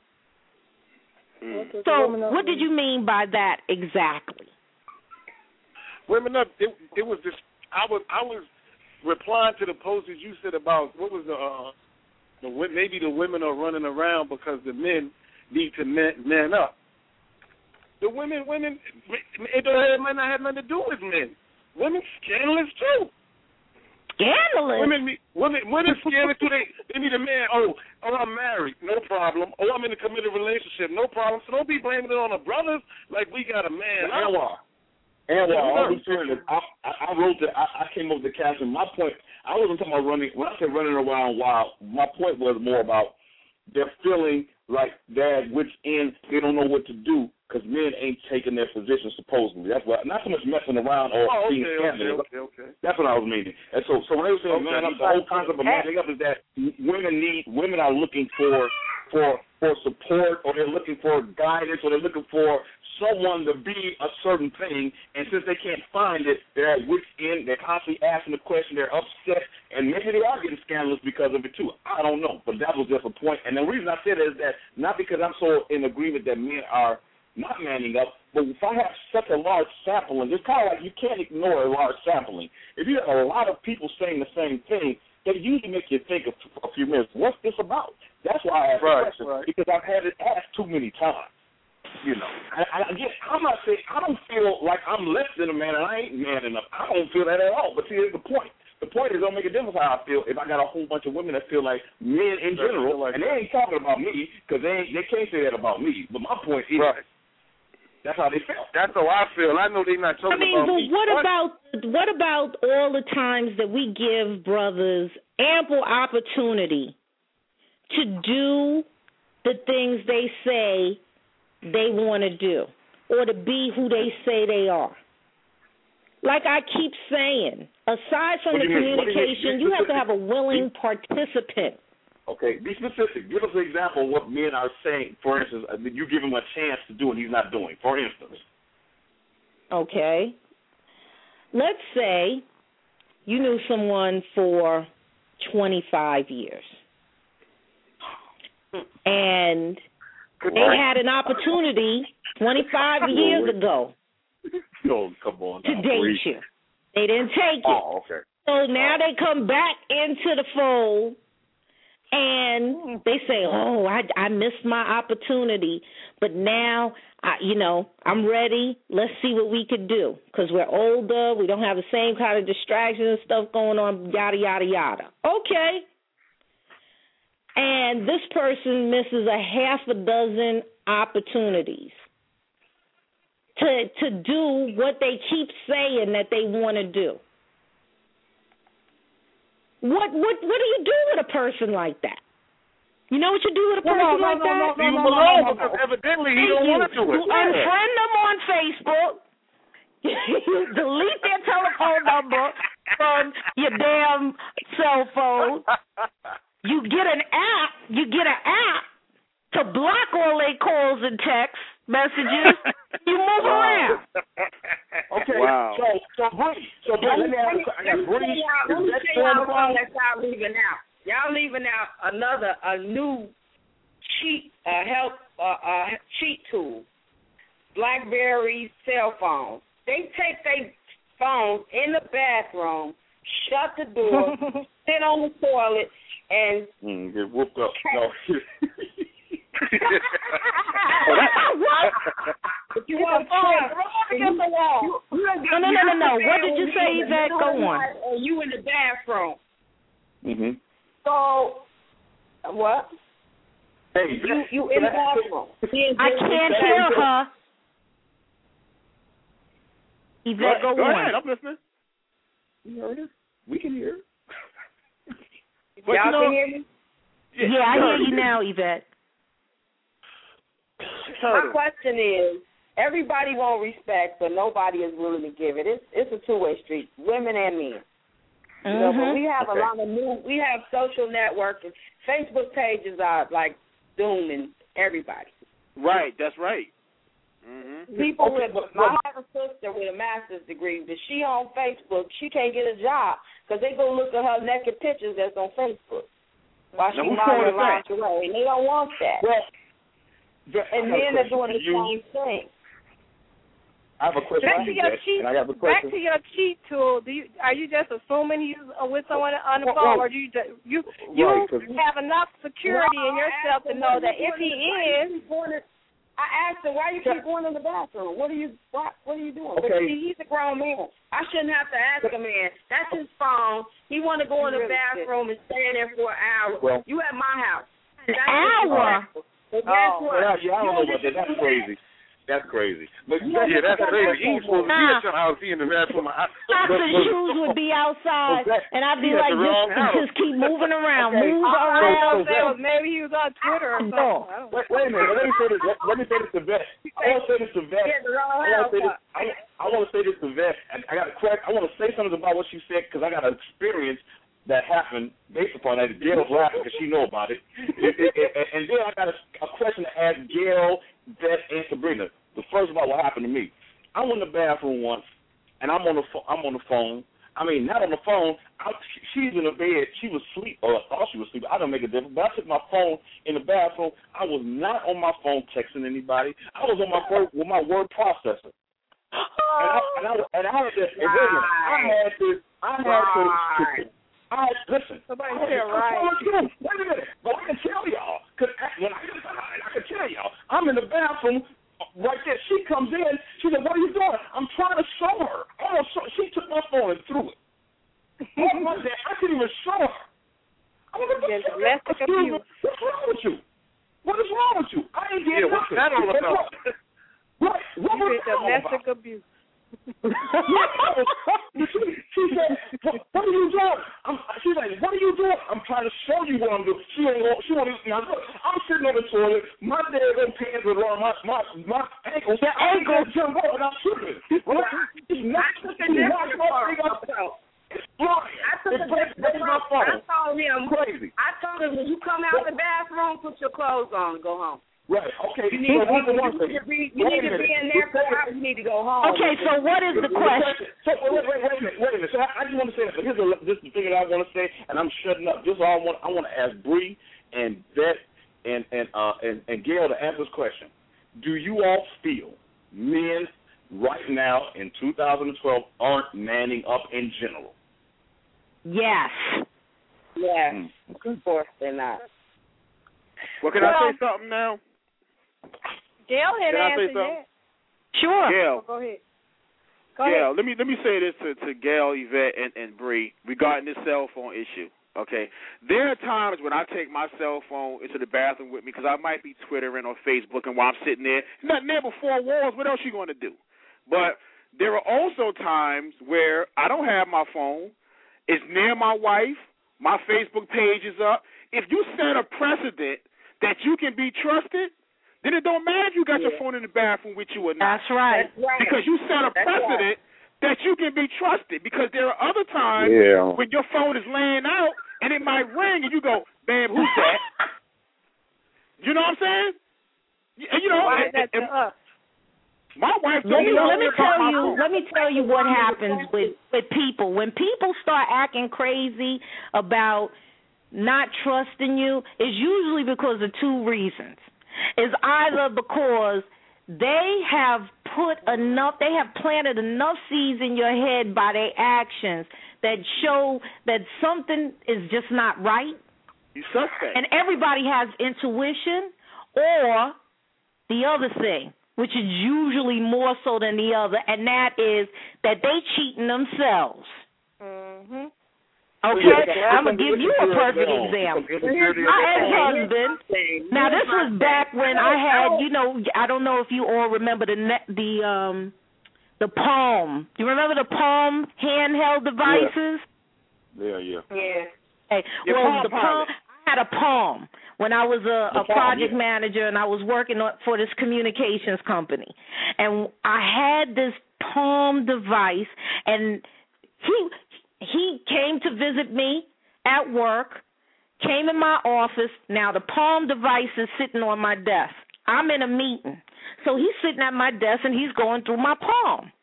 So what did you mean by that exactly? Women up, it was just, I was replying to the post that you said about, what was maybe the women are running around because the men need to man up. The women, it might not have nothing to do with men. Women scandalous too. Scandalous? Women scandalous too. They need a man. Oh, I'm married, no problem. Oh, I'm in a committed relationship, no problem. So don't be blaming it on the brothers like we got a man. I wrote that. I came up with the caption. My point, I wasn't talking about running. When I said running around wild, my point was more about they're feeling like they're at wit's end. They don't know what to do because men ain't taking their position supposedly. That's what. Not so much messing around or being scandalous. Okay. That's what I was meaning. And so when they were saying man up, the whole concept of manning up is that women are looking for support, or they're looking for guidance, or they're looking for someone to be a certain thing, and since they can't find it, they're at wit's end. They're constantly asking the question. They're upset, and maybe they are getting scandalous because of it too. I don't know, but that was just a point. And the reason I said it is that not because I'm so in agreement that men are not manning up, but if I have such a large sampling, it's kind of like you can't ignore a large sampling. If you have a lot of people saying the same thing, they usually make you think a few minutes, what's this about? That's why I asked the question, because I've had it asked too many times. You know, I'm not saying I don't feel like I'm less than a man and I ain't man enough. I don't feel that at all. But see, here's the point. The point is, don't make a difference how I feel if I got a whole bunch of women that feel like men in general, and they ain't talking about me because they can't say that about me. But my point is, that's how they feel. That's how I feel. I know they're not talking about me. What about all the times that we give brothers ample opportunity to do the things they say they want to do, or to be who they say they are? Like I keep saying, aside from the communication, you have to have a willing participant. Okay, be specific. Give us an example of what men are saying. For instance, you give him a chance to do what he's not doing, for instance. Okay. Let's say you knew someone for 25 years, and they had an opportunity 25 years ago to date you. They didn't take it. Oh, okay. So now they come back into the fold and they say, oh, I missed my opportunity, but now, I'm ready. Let's see what we could do because we're older. We don't have the same kind of distractions and stuff going on, yada, yada, yada. Okay. And this person misses a half a dozen opportunities to do what they keep saying that they want to do. What do you do with a person like that? You know what you do with a person like that? Because evidently he don't want to do it. You unfriend them on Facebook. You delete their telephone number from your damn cell phone. You get an app to block all their calls and text messages. You move around. Okay. Wow. So Bree, let me ask you. I got Bree. Y'all leaving out. Y'all leaving out a new cheat cheat tool. BlackBerry cell phone. They take their phones in the bathroom, shut the door, sit on the toilet, and get whooped up. No. If you want to throw against the wall. No. What did you say, Yvette? Go on. You in the bathroom. Mm-hmm. So, what? Hey, you in the bathroom. I can't hear her. Yvette, go on. Go ahead, I'm listening. You heard it? We can hear it. Y'all can hear me? Yeah, I hear you now, Yvette. My question is, everybody wants respect, but nobody is willing to give it. It's a two-way street, women and men. You know, but we have a lot of we have social networks, and Facebook pages are like dooming everybody. Right, that's right. Mm-hmm. People I have a sister with a master's degree, but she on Facebook, she can't get a job because they go look at her naked pictures that's on Facebook while she's modeling lingerie, and they don't want that. And men are doing the same thing. I have a question. Back to your cheat tool. Are you just assuming he's with someone on the phone, or do you have enough security in yourself to know that if he is? I asked him, why you keep going in the bathroom? What are you doing? Okay. But see, he's a grown man. I shouldn't have to ask a man. That's his phone. He want to go in the bathroom and stay in there for an hour. Well, you at my house. An hour? But guess what? I don't know about that. That's crazy. That's crazy. But yeah, that's crazy. He ain't supposed to be at your house. He in the bathroom. The shoes would be outside, and I'd be like, just keep moving around. Move around. Maybe he was on Twitter or something. Wait a minute. Let me say this to Vette. I want to say this to Vette. I want to say this to Vette. I want to say something about what she said because I got an experience that happened based upon that. Gail's laughing because she know about it. And then I got a question to ask Gail, Vette, and Sabrina. the first about what happened to me. I went in the bathroom once, and I'm on the phone. I mean, not on the phone. She's in the bed. She was asleep, or I thought she was asleep. I don't make a difference. But I took my phone in the bathroom. I was not on my phone texting anybody. I was on my phone with my word processor. Listen. Somebody said right. Wait a minute. But I can tell y'all, because when I can tell y'all, I'm in the bathroom right there. She comes in. She said, "What are you doing?" I'm trying to show her. She took my phone and threw it. I couldn't even show her. I was like, domestic abuse. What's wrong with you? What is wrong with you? I ain't getting what's that all about? What was domestic abuse? She said, "What are you doing?" She's like, "What are you doing?" I'm trying to show you what I'm doing. She won't. Now look, I'm sitting on the toilet. My daggone pants are on my ankles. Your ankles jump up and I'm tripping. It's not It's flying. I told him when you come out the bathroom, put your clothes on and go home. Right. Okay. You need to be in there before you need to go home. Okay. So what is the question? So wait a minute. So I just want to say this. Here's the thing that I want to say, and I'm shutting up. This is all I want to ask Bree and Vet and Gail to answer this question. Do you all feel men right now in 2012 aren't manning up in general? Yes. Yes. Of course they're not. Well, can I say something now? Gail had answered that. Sure. Gail. Go ahead. Gail, let me say this to Gail, Yvette, and Bree regarding this cell phone issue. Okay, there are times when I take my cell phone into the bathroom with me because I might be Twittering or Facebooking while I'm sitting there. Nothing there but four walls. What else you going to do? But there are also times where I don't have my phone. It's near my wife. My Facebook page is up. If you set a precedent that you can be trusted, then it don't matter if you got your phone in the bathroom with you or not. That's right. Because you set a precedent that you can be trusted. Because there are other times when your phone is laying out and it might ring and you go, "Babe, who's that?" You know what I'm saying? You know, why is that to us? My wife told let me tell you what happens with people. When people start acting crazy about not trusting you, it's usually because of two reasons. It's either because they have planted enough seeds in your head by their actions that show that something is just not right. You suspect. And everybody has intuition, or the other thing, which is usually more so than the other, and that is that they cheating themselves. Mm-hmm. Okay, I'm going to give you a perfect example. My ex-husband, now this was back when I had, I don't know if you all remember the Palm. Do you remember the Palm handheld devices? Yeah. Hey, well, the Palm, I had a Palm when I was a project manager, and I was working for this communications company. And I had this Palm device, and he came to visit me at work, came in my office. Now, the Palm device is sitting on my desk. I'm in a meeting. So he's sitting at my desk, and he's going through my Palm.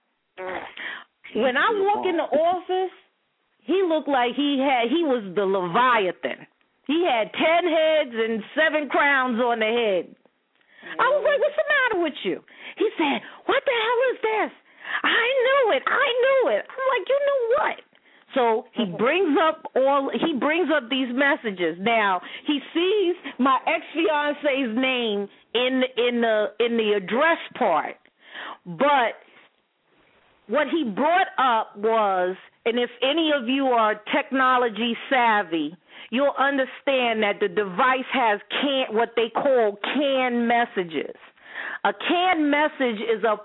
When I walk in the office, he looked like he was the Leviathan. He had 10 heads and 7 crowns on the head. I was like, "What's the matter with you?" He said, "What the hell is this? I knew it. I'm like, "You know what?" So he brings up these messages. Now he sees my ex-fiance's name in the address part, but what he brought up was, and if any of you are technology savvy, you'll understand that the device has what they call canned messages. A canned message is a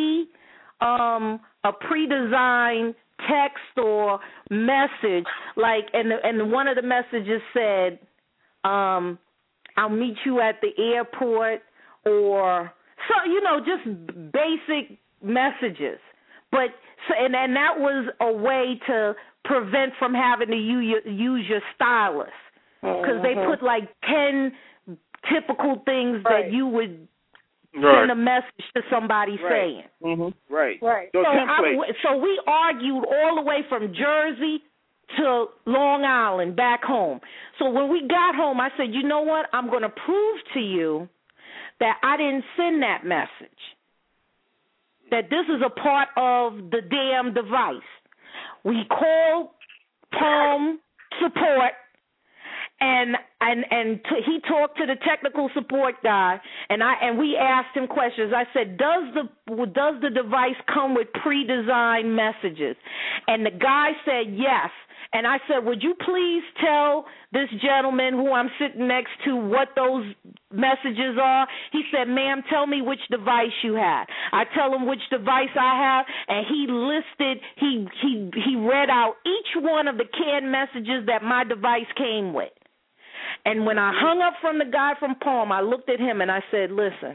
pre-designed text or message, like, and one of the messages said, "I'll meet you at the airport," or just basic messages. But and that was a way to prevent from having to use your stylus, because they put like 10 typical things that you would send a message to somebody saying. Mm-hmm. Right. So we argued all the way from Jersey to Long Island back home. So when we got home, I said, you know what? I'm going to prove to you that I didn't send that message, that this is a part of the damn device. We called Palm support, and he talked to the technical support guy, and we asked him questions. I said, does the device come with pre-designed messages? And the guy said yes. And I said, would you please tell this gentleman who I'm sitting next to what those messages are? He said, ma'am, tell me which device you had. I tell him which device I have, and he read out each one of the canned messages that my device came with. And when I hung up from the guy from Palm, I looked at him and I said, listen,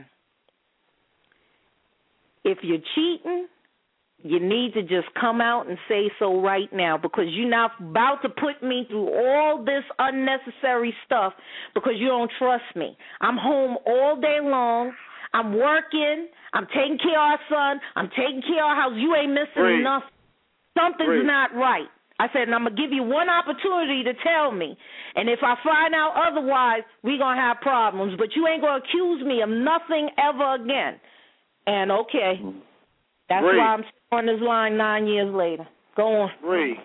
if you're cheating, you need to just come out and say so right now, because you're not about to put me through all this unnecessary stuff because you don't trust me. I'm home all day long. I'm working. I'm taking care of our son. I'm taking care of our house. You ain't missing nothing. Something's not right. I said, and I'm going to give you one opportunity to tell me. And if I find out otherwise, we're going to have problems. But you ain't going to accuse me of nothing ever again. And okay. That's why I'm on this line 9 years later. Go on. Bree,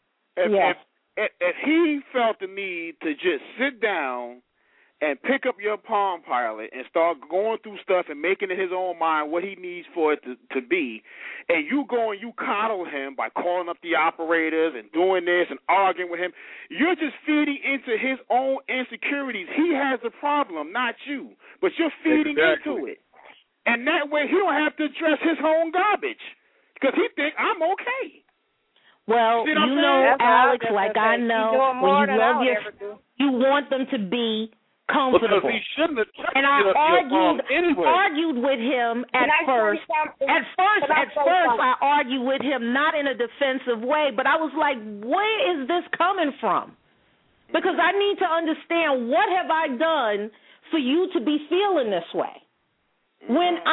if he felt the need to just sit down and pick up your Palm Pilot and start going through stuff and making in his own mind what he needs for it to be, and you go and you coddle him by calling up the operators and doing this and arguing with him, you're just feeding into his own insecurities. He has the problem, not you, but you're feeding into it. And that way he don't have to address his own garbage because he think I'm okay. Well, you know, Alex, like I know, when you love you want them to be comfortable. And I argued with him at first. At first, I argued with him not in a defensive way, but I was like, where is this coming from? Because I need to understand, what have I done for you to be feeling this way? So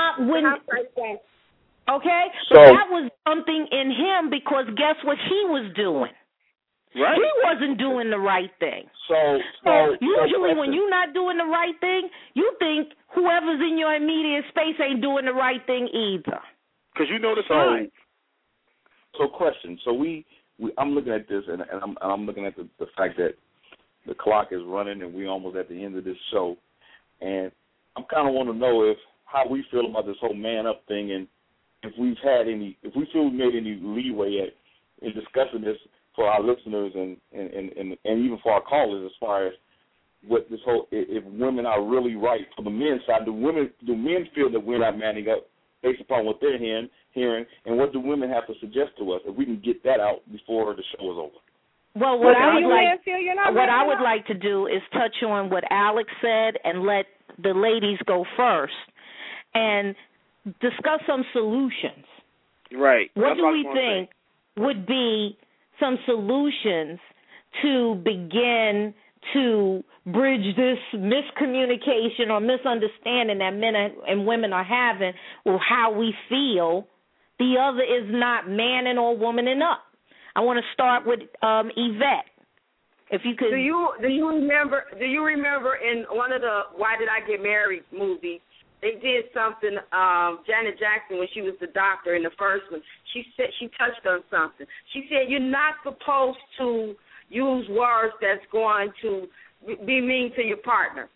that was something in him, because guess what he was doing? Right. He wasn't doing the right thing. So usually when you're not doing the right thing, you think whoever's in your immediate space ain't doing the right thing either. Because you know the signs. So question. So I'm looking at this, and I'm looking at the fact that the clock is running and we're almost at the end of this show, and I kind of want to know how we feel about this whole man up thing, and if we feel we made any leeway in discussing this for our listeners and even for our callers, as far as what this whole, if women are really right for the men's side. Do men feel that we're not manning up based upon what they're hearing, and what do women have to suggest to us, if we can get that out before the show is over? Well, what I would like to do is touch on what Alex said and let the ladies go first and discuss some solutions. Right. What do we think would be some solutions to begin to bridge this miscommunication or misunderstanding that men and women are having with how we feel the other is not manning or womaning up? I want to start with Yvette. If you could. Do you remember in one of the Why Did I Get Married movies, they did something, Janet Jackson, when she was the doctor in the first one, she said, she touched on something. She said, you're not supposed to use words that's going to be mean to your partner.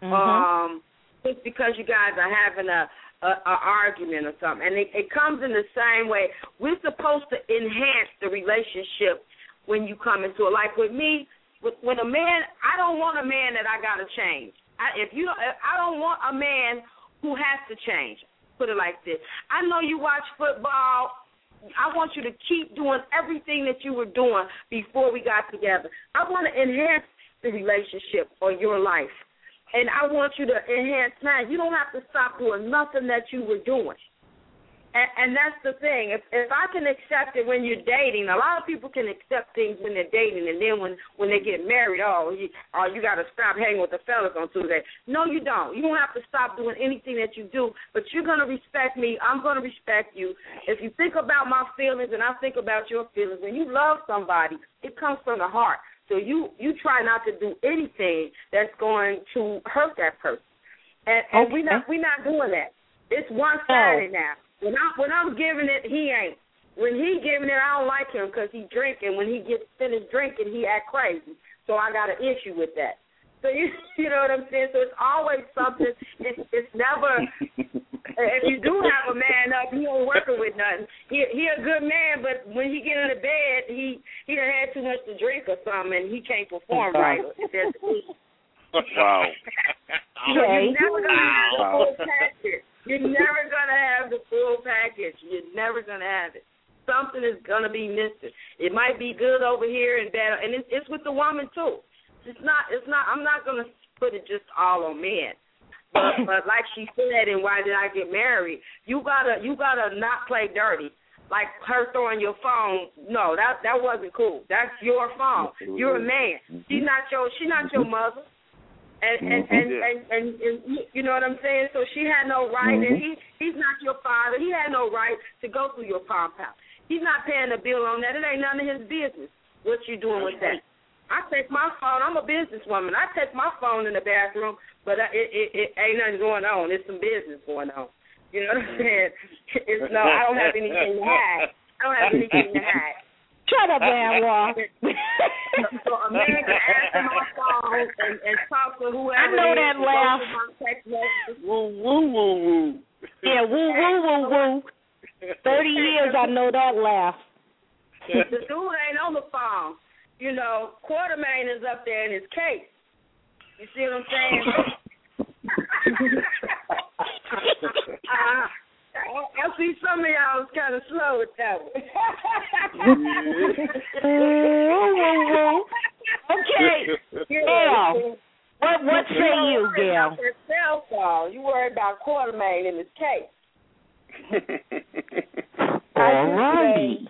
Just because you guys are having a argument or something. And it comes in the same way. We're supposed to enhance the relationship when you come into it. Like with me, when a man, I don't want a man that I got to change. I don't want a man who has to change. Put it like this. I know you watch football. I want you to keep doing everything that you were doing before we got together. I want to enhance the relationship or your life. And I want you to enhance mine. You don't have to stop doing nothing that you were doing. And that's the thing. If I can accept it when you're dating, a lot of people can accept things when they're dating, and then when they get married, you got to stop hanging with the fellas on Tuesday. No, you don't. You don't have to stop doing anything that you do, but you're going to respect me. I'm going to respect you. If you think about my feelings and I think about your feelings, when you love somebody, it comes from the heart. So you try not to do anything that's going to hurt that person. And we're not doing that. It's one-sided now. When I'm giving it, he ain't. When he giving it, I don't like him because he drinking. When he gets finished drinking, he act crazy. So I got an issue with that. So you know what I'm saying? So it's always something. It's never. If you do have a man up, he ain't working with nothing. He a good man, but when he get in the bed, he done had too much to drink or something, and he can't perform right. Wow. You're never gonna have the full package. You're never gonna have the full package. You're never gonna have it. Something is gonna be missing. It might be good over here and bad, and it's with the woman too. It's not. I'm not gonna put it just all on men. But like she said, and why did I get married? You gotta not play dirty. Like her throwing your phone. No, that wasn't cool. That's your phone. You're a man. She's not your mother. And you know what I'm saying? So she had no right, and he's not your father. He had no right to go through your compound. He's not paying a bill on that. It ain't none of his business what you doing with that. I take my phone. I'm a businesswoman. I take my phone in the bathroom, but it ain't nothing going on. There's some business going on. You know what I'm saying? I don't have anything to hide. Shut up, Anwar. So a man can answer my phone and talk to whoever. I know that laugh. Woo, woo, woo, woo. Yeah, woo, woo, woo, woo. 30 years, I know that laugh. The dude ain't on the phone. You know, Quartermain is up there in his case. You see what I'm saying? I see some of y'all was kind of slow with that one. Okay, Gail. What say you, Gail? Cell phone. You worried about Quartermain in his case. All righty.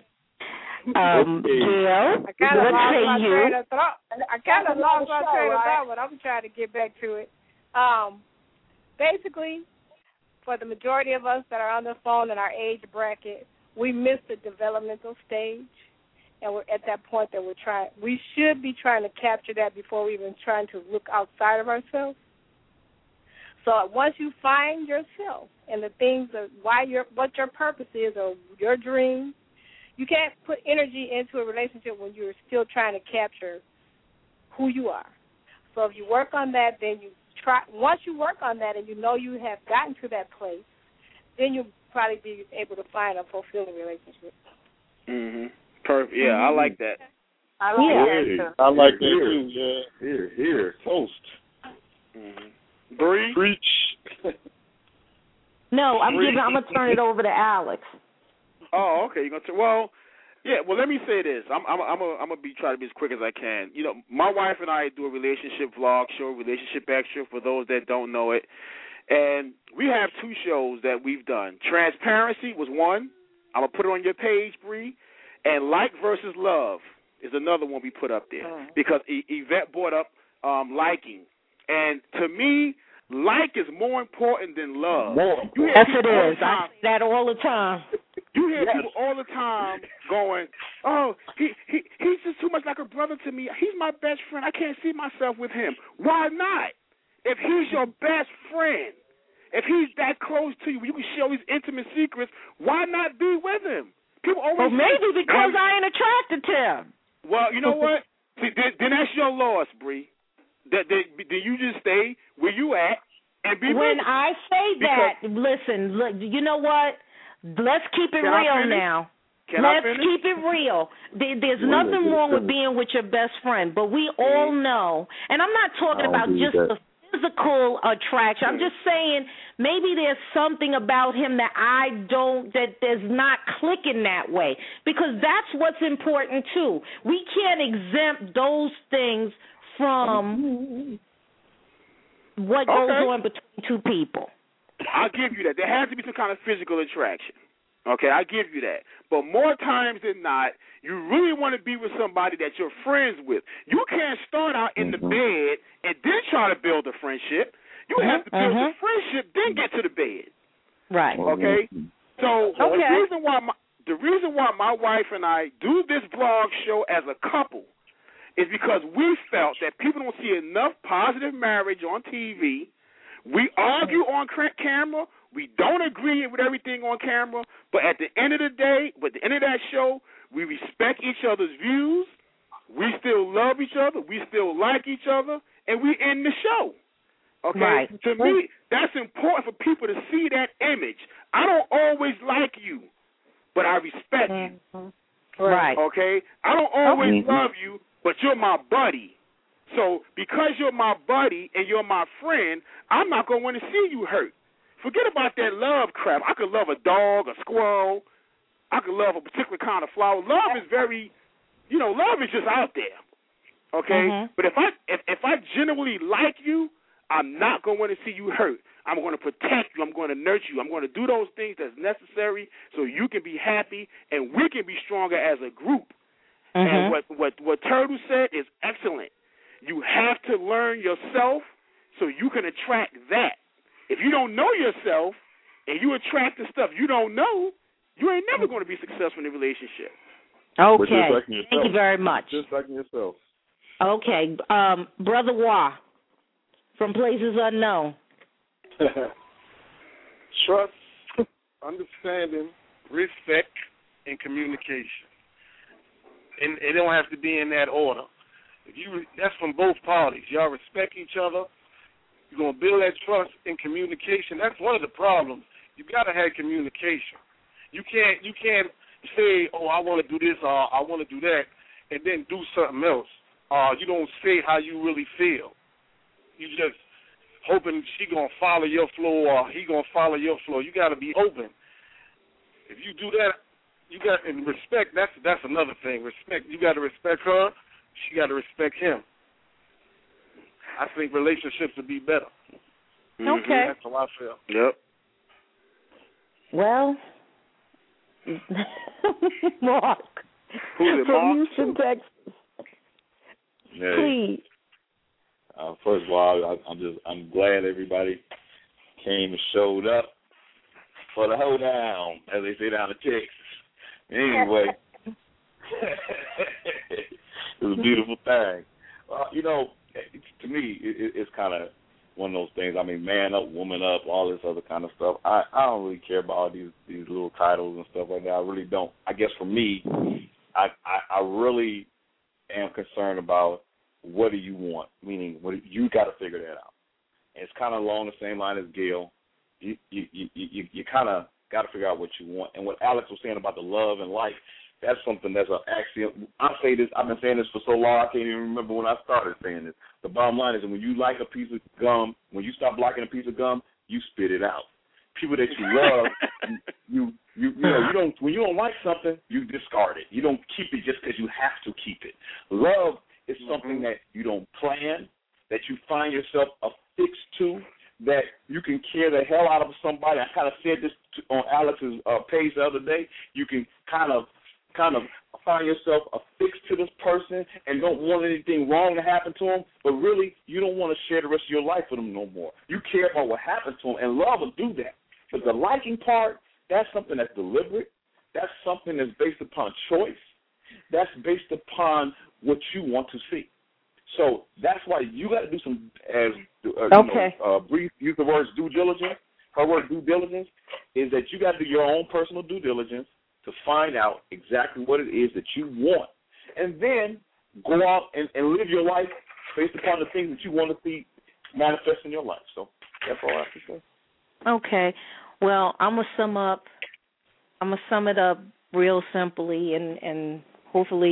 Gail, what say you? I kind of lost my train of thought, but I'm trying to get back to it. Basically, for the majority of us that are on the phone in our age bracket, we miss the developmental stage, and we're at that point that we should be trying to capture that before we even trying to look outside of ourselves. So once you find yourself and the things of what your purpose is or your dream, you can't put energy into a relationship when you're still trying to capture who you are. So if you work on that, then once you work on that and you know you have gotten to that place, then you'll probably be able to find a fulfilling relationship. Perfect. Yeah, I like that. I like that too. Yeah. Here. Toast. Bree? Preach. No, I'm gonna turn it over to Alex. Oh, okay. You're gonna well, let me say this. I'm gonna try to be as quick as I can. You know, my wife and I do a relationship vlog show, Relationship Extra, for those that don't know it. And we have 2 shows that we've done. Transparency was one. I'm gonna put it on your page, Bree. And Like versus Love is another one we put up there because Yvette brought up liking. And to me, like is more important than love. Yes, it is. I say that all the time. You hear people all the time going, "Oh, he's just too much like a brother to me. He's my best friend. I can't see myself with him." Why not? If he's your best friend, if he's that close to you, you can share these intimate secrets. Why not be with him? People always maybe because I ain't attracted to him. Well, you know what? See, then that's your loss, Bree. Then you just stay where you at and be. When I say that, listen, look, you know what? Let's keep it real now. Let's keep it real. There's nothing wrong with being with your best friend, but we all know, and I'm not talking about just the physical attraction. I'm just saying maybe there's something about him that that is not clicking that way, because that's what's important too. We can't exempt those things from what goes on between 2 people. I'll give you that. There has to be some kind of physical attraction. Okay, I give you that. But more times than not, you really want to be with somebody that you're friends with. You can't start out in the bed and then try to build a friendship. You have to build a friendship, then get to the bed. Right. Okay? So the reason why my wife and I do this blog show as a couple is because we felt that people don't see enough positive marriage on TV. We argue on camera. We don't agree with everything on camera. But at the end of the day, at the end of that show, we respect each other's views. We still love each other. We still like each other. And we end the show. Okay? Right. To me, that's important for people to see that image. I don't always like you, but I respect you. Right. Okay? I don't always love you, but you're my buddy. So because you're my buddy and you're my friend, I'm not going to want to see you hurt. Forget about that love crap. I could love a dog, a squirrel. I could love a particular kind of flower. Love is very, love is just out there. Okay? But if I genuinely like you, I'm not going to want to see you hurt. I'm going to protect you. I'm going to nurture you. I'm going to do those things that's necessary so you can be happy and we can be stronger as a group. And what Turtle said is excellent. You have to learn yourself so you can attract that. If you don't know yourself and you attract the stuff you don't know, you ain't never going to be successful in a relationship. Okay. Thank you very much. Just like yourself. Okay. Brother Wah from Places Unknown. Trust, understanding, respect, and communication. And it don't have to be in that order. That's from both parties. Y'all respect each other. You're going to build that trust and communication. That's one of the problems. You got to have communication. You can't say, oh, I want to do this or I want to do that, and then do something else. You don't say how you really feel. You just hoping she going to follow your flow or he going to follow your flow. You got to be open. If you do that, you got, and respect, that's another thing. Respect, you got to respect her. She got to respect him. I think relationships would be better. Okay. That's how I feel. Yep. Well, Mark. Who's it, from Mark? Houston, Texas. Yeah. Please. First of all, I'm glad everybody came and showed up for the hoedown, as they say down in Texas. Anyway, it was a beautiful thing. To me, it's kind of one of those things. I mean, man up, woman up, all this other kind of stuff. I don't really care about all these little titles and stuff like that. I really don't. I guess for me, I really am concerned about what do you want, meaning you got to figure that out. And it's kind of along the same line as Gail. You kind of got to figure out what you want. And what Alex was saying about the love and life, that's something that's an axiom. I say this, I've been saying this for so long, I can't even remember when I started saying this. The bottom line is that when you like a piece of gum, when you stop liking a piece of gum, you spit it out. People that you love, you don't, when you don't like something, you discard it. You don't keep it just because you have to keep it. Love is something that you don't plan, that you find yourself affixed to, that you can care the hell out of somebody. I kind of said this on Alex's page the other day. You can kind of find yourself affixed to this person and don't want anything wrong to happen to them, but really you don't want to share the rest of your life with them no more. You care about what happens to them, and love will do that. But the liking part, that's something that's deliberate. That's something that's based upon choice. That's based upon what you want to see. So that's why you got to do some, Bree used the words due diligence. Her word due diligence is that you got to do your own personal due diligence to find out exactly what it is that you want. And then go out and live your life based upon the things that you want to see manifest in your life. So that's all I have to say. Okay. Well, I'm going to sum it up real simply and hopefully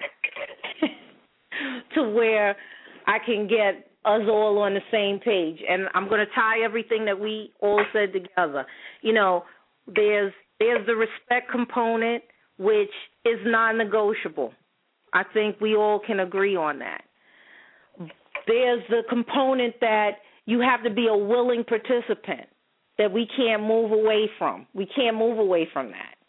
to where I can get us all on the same page. And I'm going to tie everything that we all said together. There's the respect component, which is non-negotiable. I think we all can agree on that. There's the component that you have to be a willing participant that we can't move away from. We can't move away from that.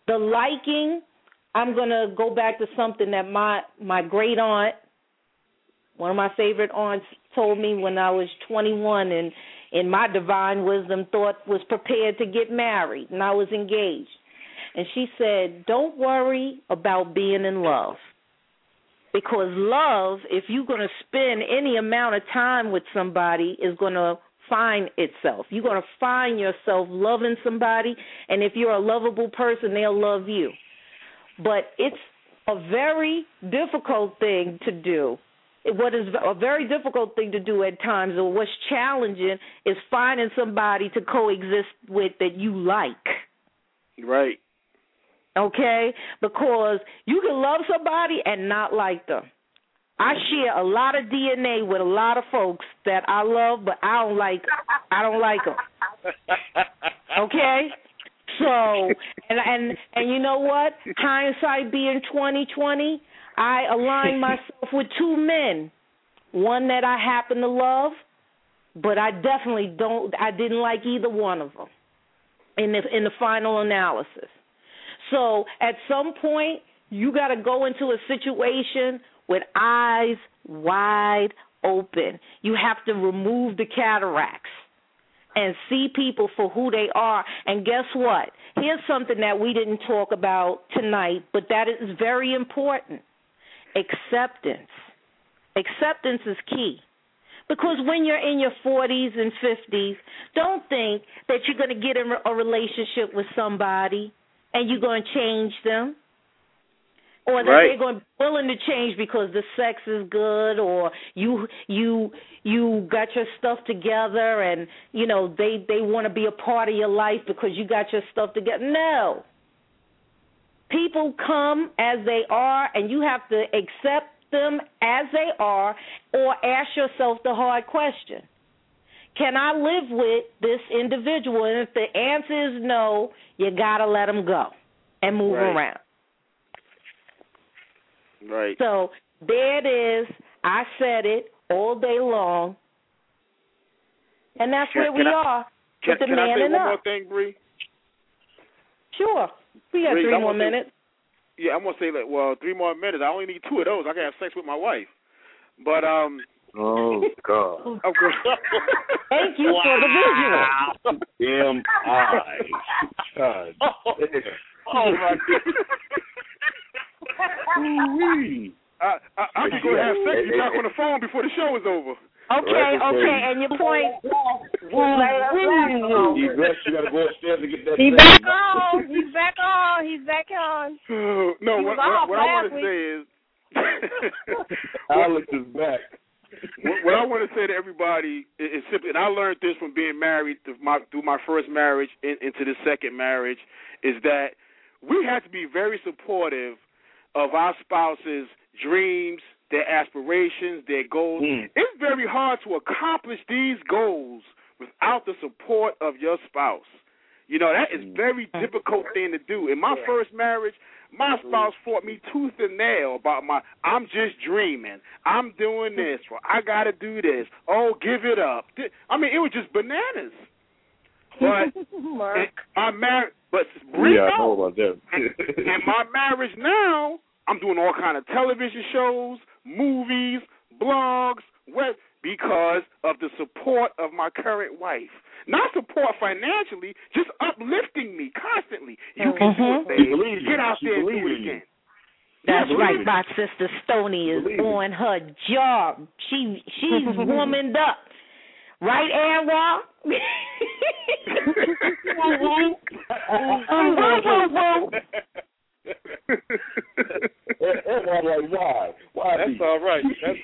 The liking, I'm going to go back to something that my great aunt, one of my favorite aunts, told me when I was 21 and in my divine wisdom thought was prepared to get married, and I was engaged. And she said, don't worry about being in love. Because love, if you're going to spend any amount of time with somebody, is going to find itself. You're going to find yourself loving somebody, and if you're a lovable person, they'll love you. But it's a very difficult thing to do. What is a very difficult thing to do at times, or what's challenging, is finding somebody to coexist with that you like. Right. Okay? Because you can love somebody and not like them. I share a lot of DNA with a lot of folks that I love, but I don't like them. Okay? So, and you know what? Hindsight being 20/20, I aligned myself with two men. One that I happen to love, but I didn't like either one of them in the final analysis. So at some point, you got to go into a situation with eyes wide open. You have to remove the cataracts and see people for who they are. And guess what? Here's something that we didn't talk about tonight, but that is very important. Acceptance. Acceptance is key. Because when you're in your 40s and 50s, don't think that you're going to get in a relationship with somebody and you're going to change them. Or that they're going to be willing to change because the sex is good, or you got your stuff together, and you know they want to be a part of your life because you got your stuff together. No. People come as they are, and you have to accept them as they are, or ask yourself the hard question: can I live with this individual? And if the answer is no, you got to let them go and move around. Right. So there it is. I said it all day long, and that's where we are with the man and up. Can I say one more thing, Bree? Sure. We got 3 more minutes. Yeah, I'm gonna say 3 more minutes. I only need 2 of those. I can have sex with my wife. But Oh God. Thank you for the visual. God. Oh my goodness. I'm just going to have sex. You talk on the phone before the show is over. Okay, and your point. You got to go upstairs and get that. He's back on. No, what I want to say is, Alex is back. What I want to say to everybody is simply, and I learned this from being married through my first marriage into the second marriage, is that we have to be very supportive of our spouse's dreams, their aspirations, their goals. It's very hard to accomplish these goals without the support of your spouse. You know, that is a very difficult thing to do. In my first marriage, my spouse fought me tooth and nail about I'm just dreaming. I'm doing this. Well, I got to do this. Oh, give it up. I mean, it was just bananas. But I know about that. In my marriage now, I'm doing all kind of television shows, movies, blogs, because of the support of my current wife. Not support financially, just uplifting me constantly. You can do it, baby. Get out there and do it again. That's right. My sister Stoney is on her job. She's womaned up. Right, Anwar? Why? That's all right.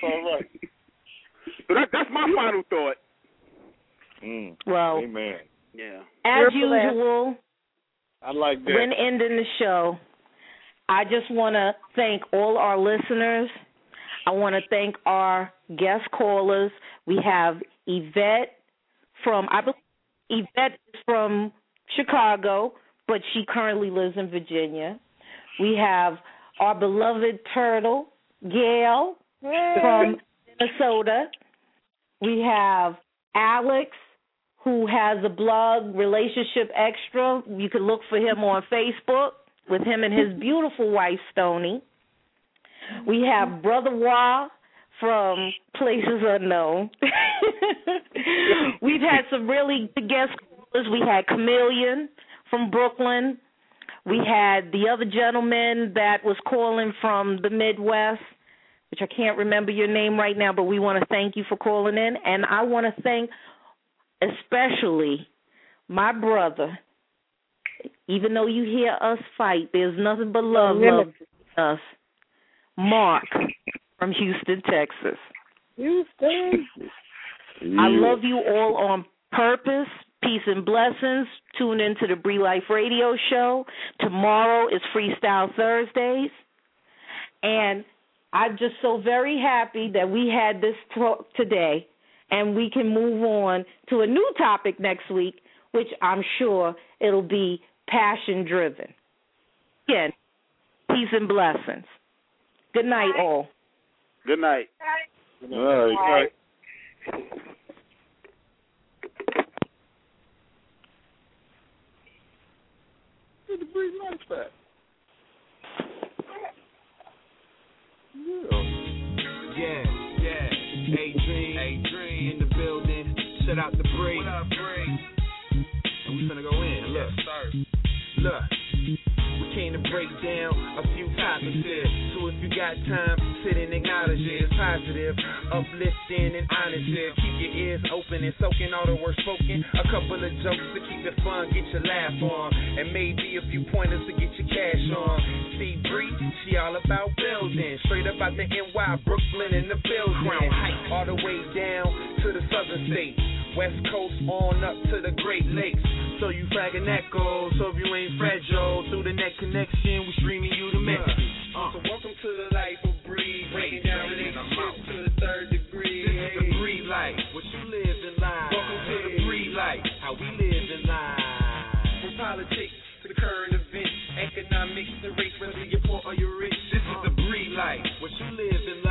So that's my final thought. Well, amen. Yeah. As usual, I like that. When ending the show, I just want to thank all our listeners. I want to thank our guest callers. We have Yvette Yvette is from Chicago, but she currently lives in Virginia. We have our beloved turtle, Gail, from Minnesota. We have Alex, who has a blog, Relationship Extra. You can look for him on Facebook, with him and his beautiful wife, Stoney. We have Brother Wah from Places Unknown. We've had some really good guest callers. We had Chameleon from Brooklyn. We had the other gentleman that was calling from the Midwest, which I can't remember your name right now, but we want to thank you for calling in. And I want to thank especially my brother. Even though you hear us fight, there's nothing but love between us. Mark from Houston, Texas. Houston. I love you all on purpose. Peace and blessings. Tune into the Bree Life Radio Show. Tomorrow is Freestyle Thursdays. And I'm just so very happy that we had this talk today, and we can move on to a new topic next week, which I'm sure it'll be passion-driven. Again, peace and blessings. Good night, all. Good night. Good night. The Bree Life back. Yeah. A-Dream in the building. Shout out to Bree. What up, Bree? And we finna go in. Look. We came to break down a few topics here. So if you got time, sit and acknowledge it. It's positive, uplifting, and honest here. Keep your ears open and soaking all the words spoken. A couple of jokes to keep it fun, get your laugh on. And maybe a few pointers to get your cash on. See Bree, she all about building. Straight up out the NY, Brooklyn in the building. All the way down to the southern states. West Coast on up to the Great Lakes. So you flagging echoes, so if you ain't fragile, through the net connection, we streaming you the message. So welcome to the life of Bree, breaking down relationships to the third degree. This is the Bree life, what you live in life. Welcome to the Bree life, how we live in life. From politics to the current events, economics, the race, whether you're poor or you're rich. This is the Bree life, what you live in life.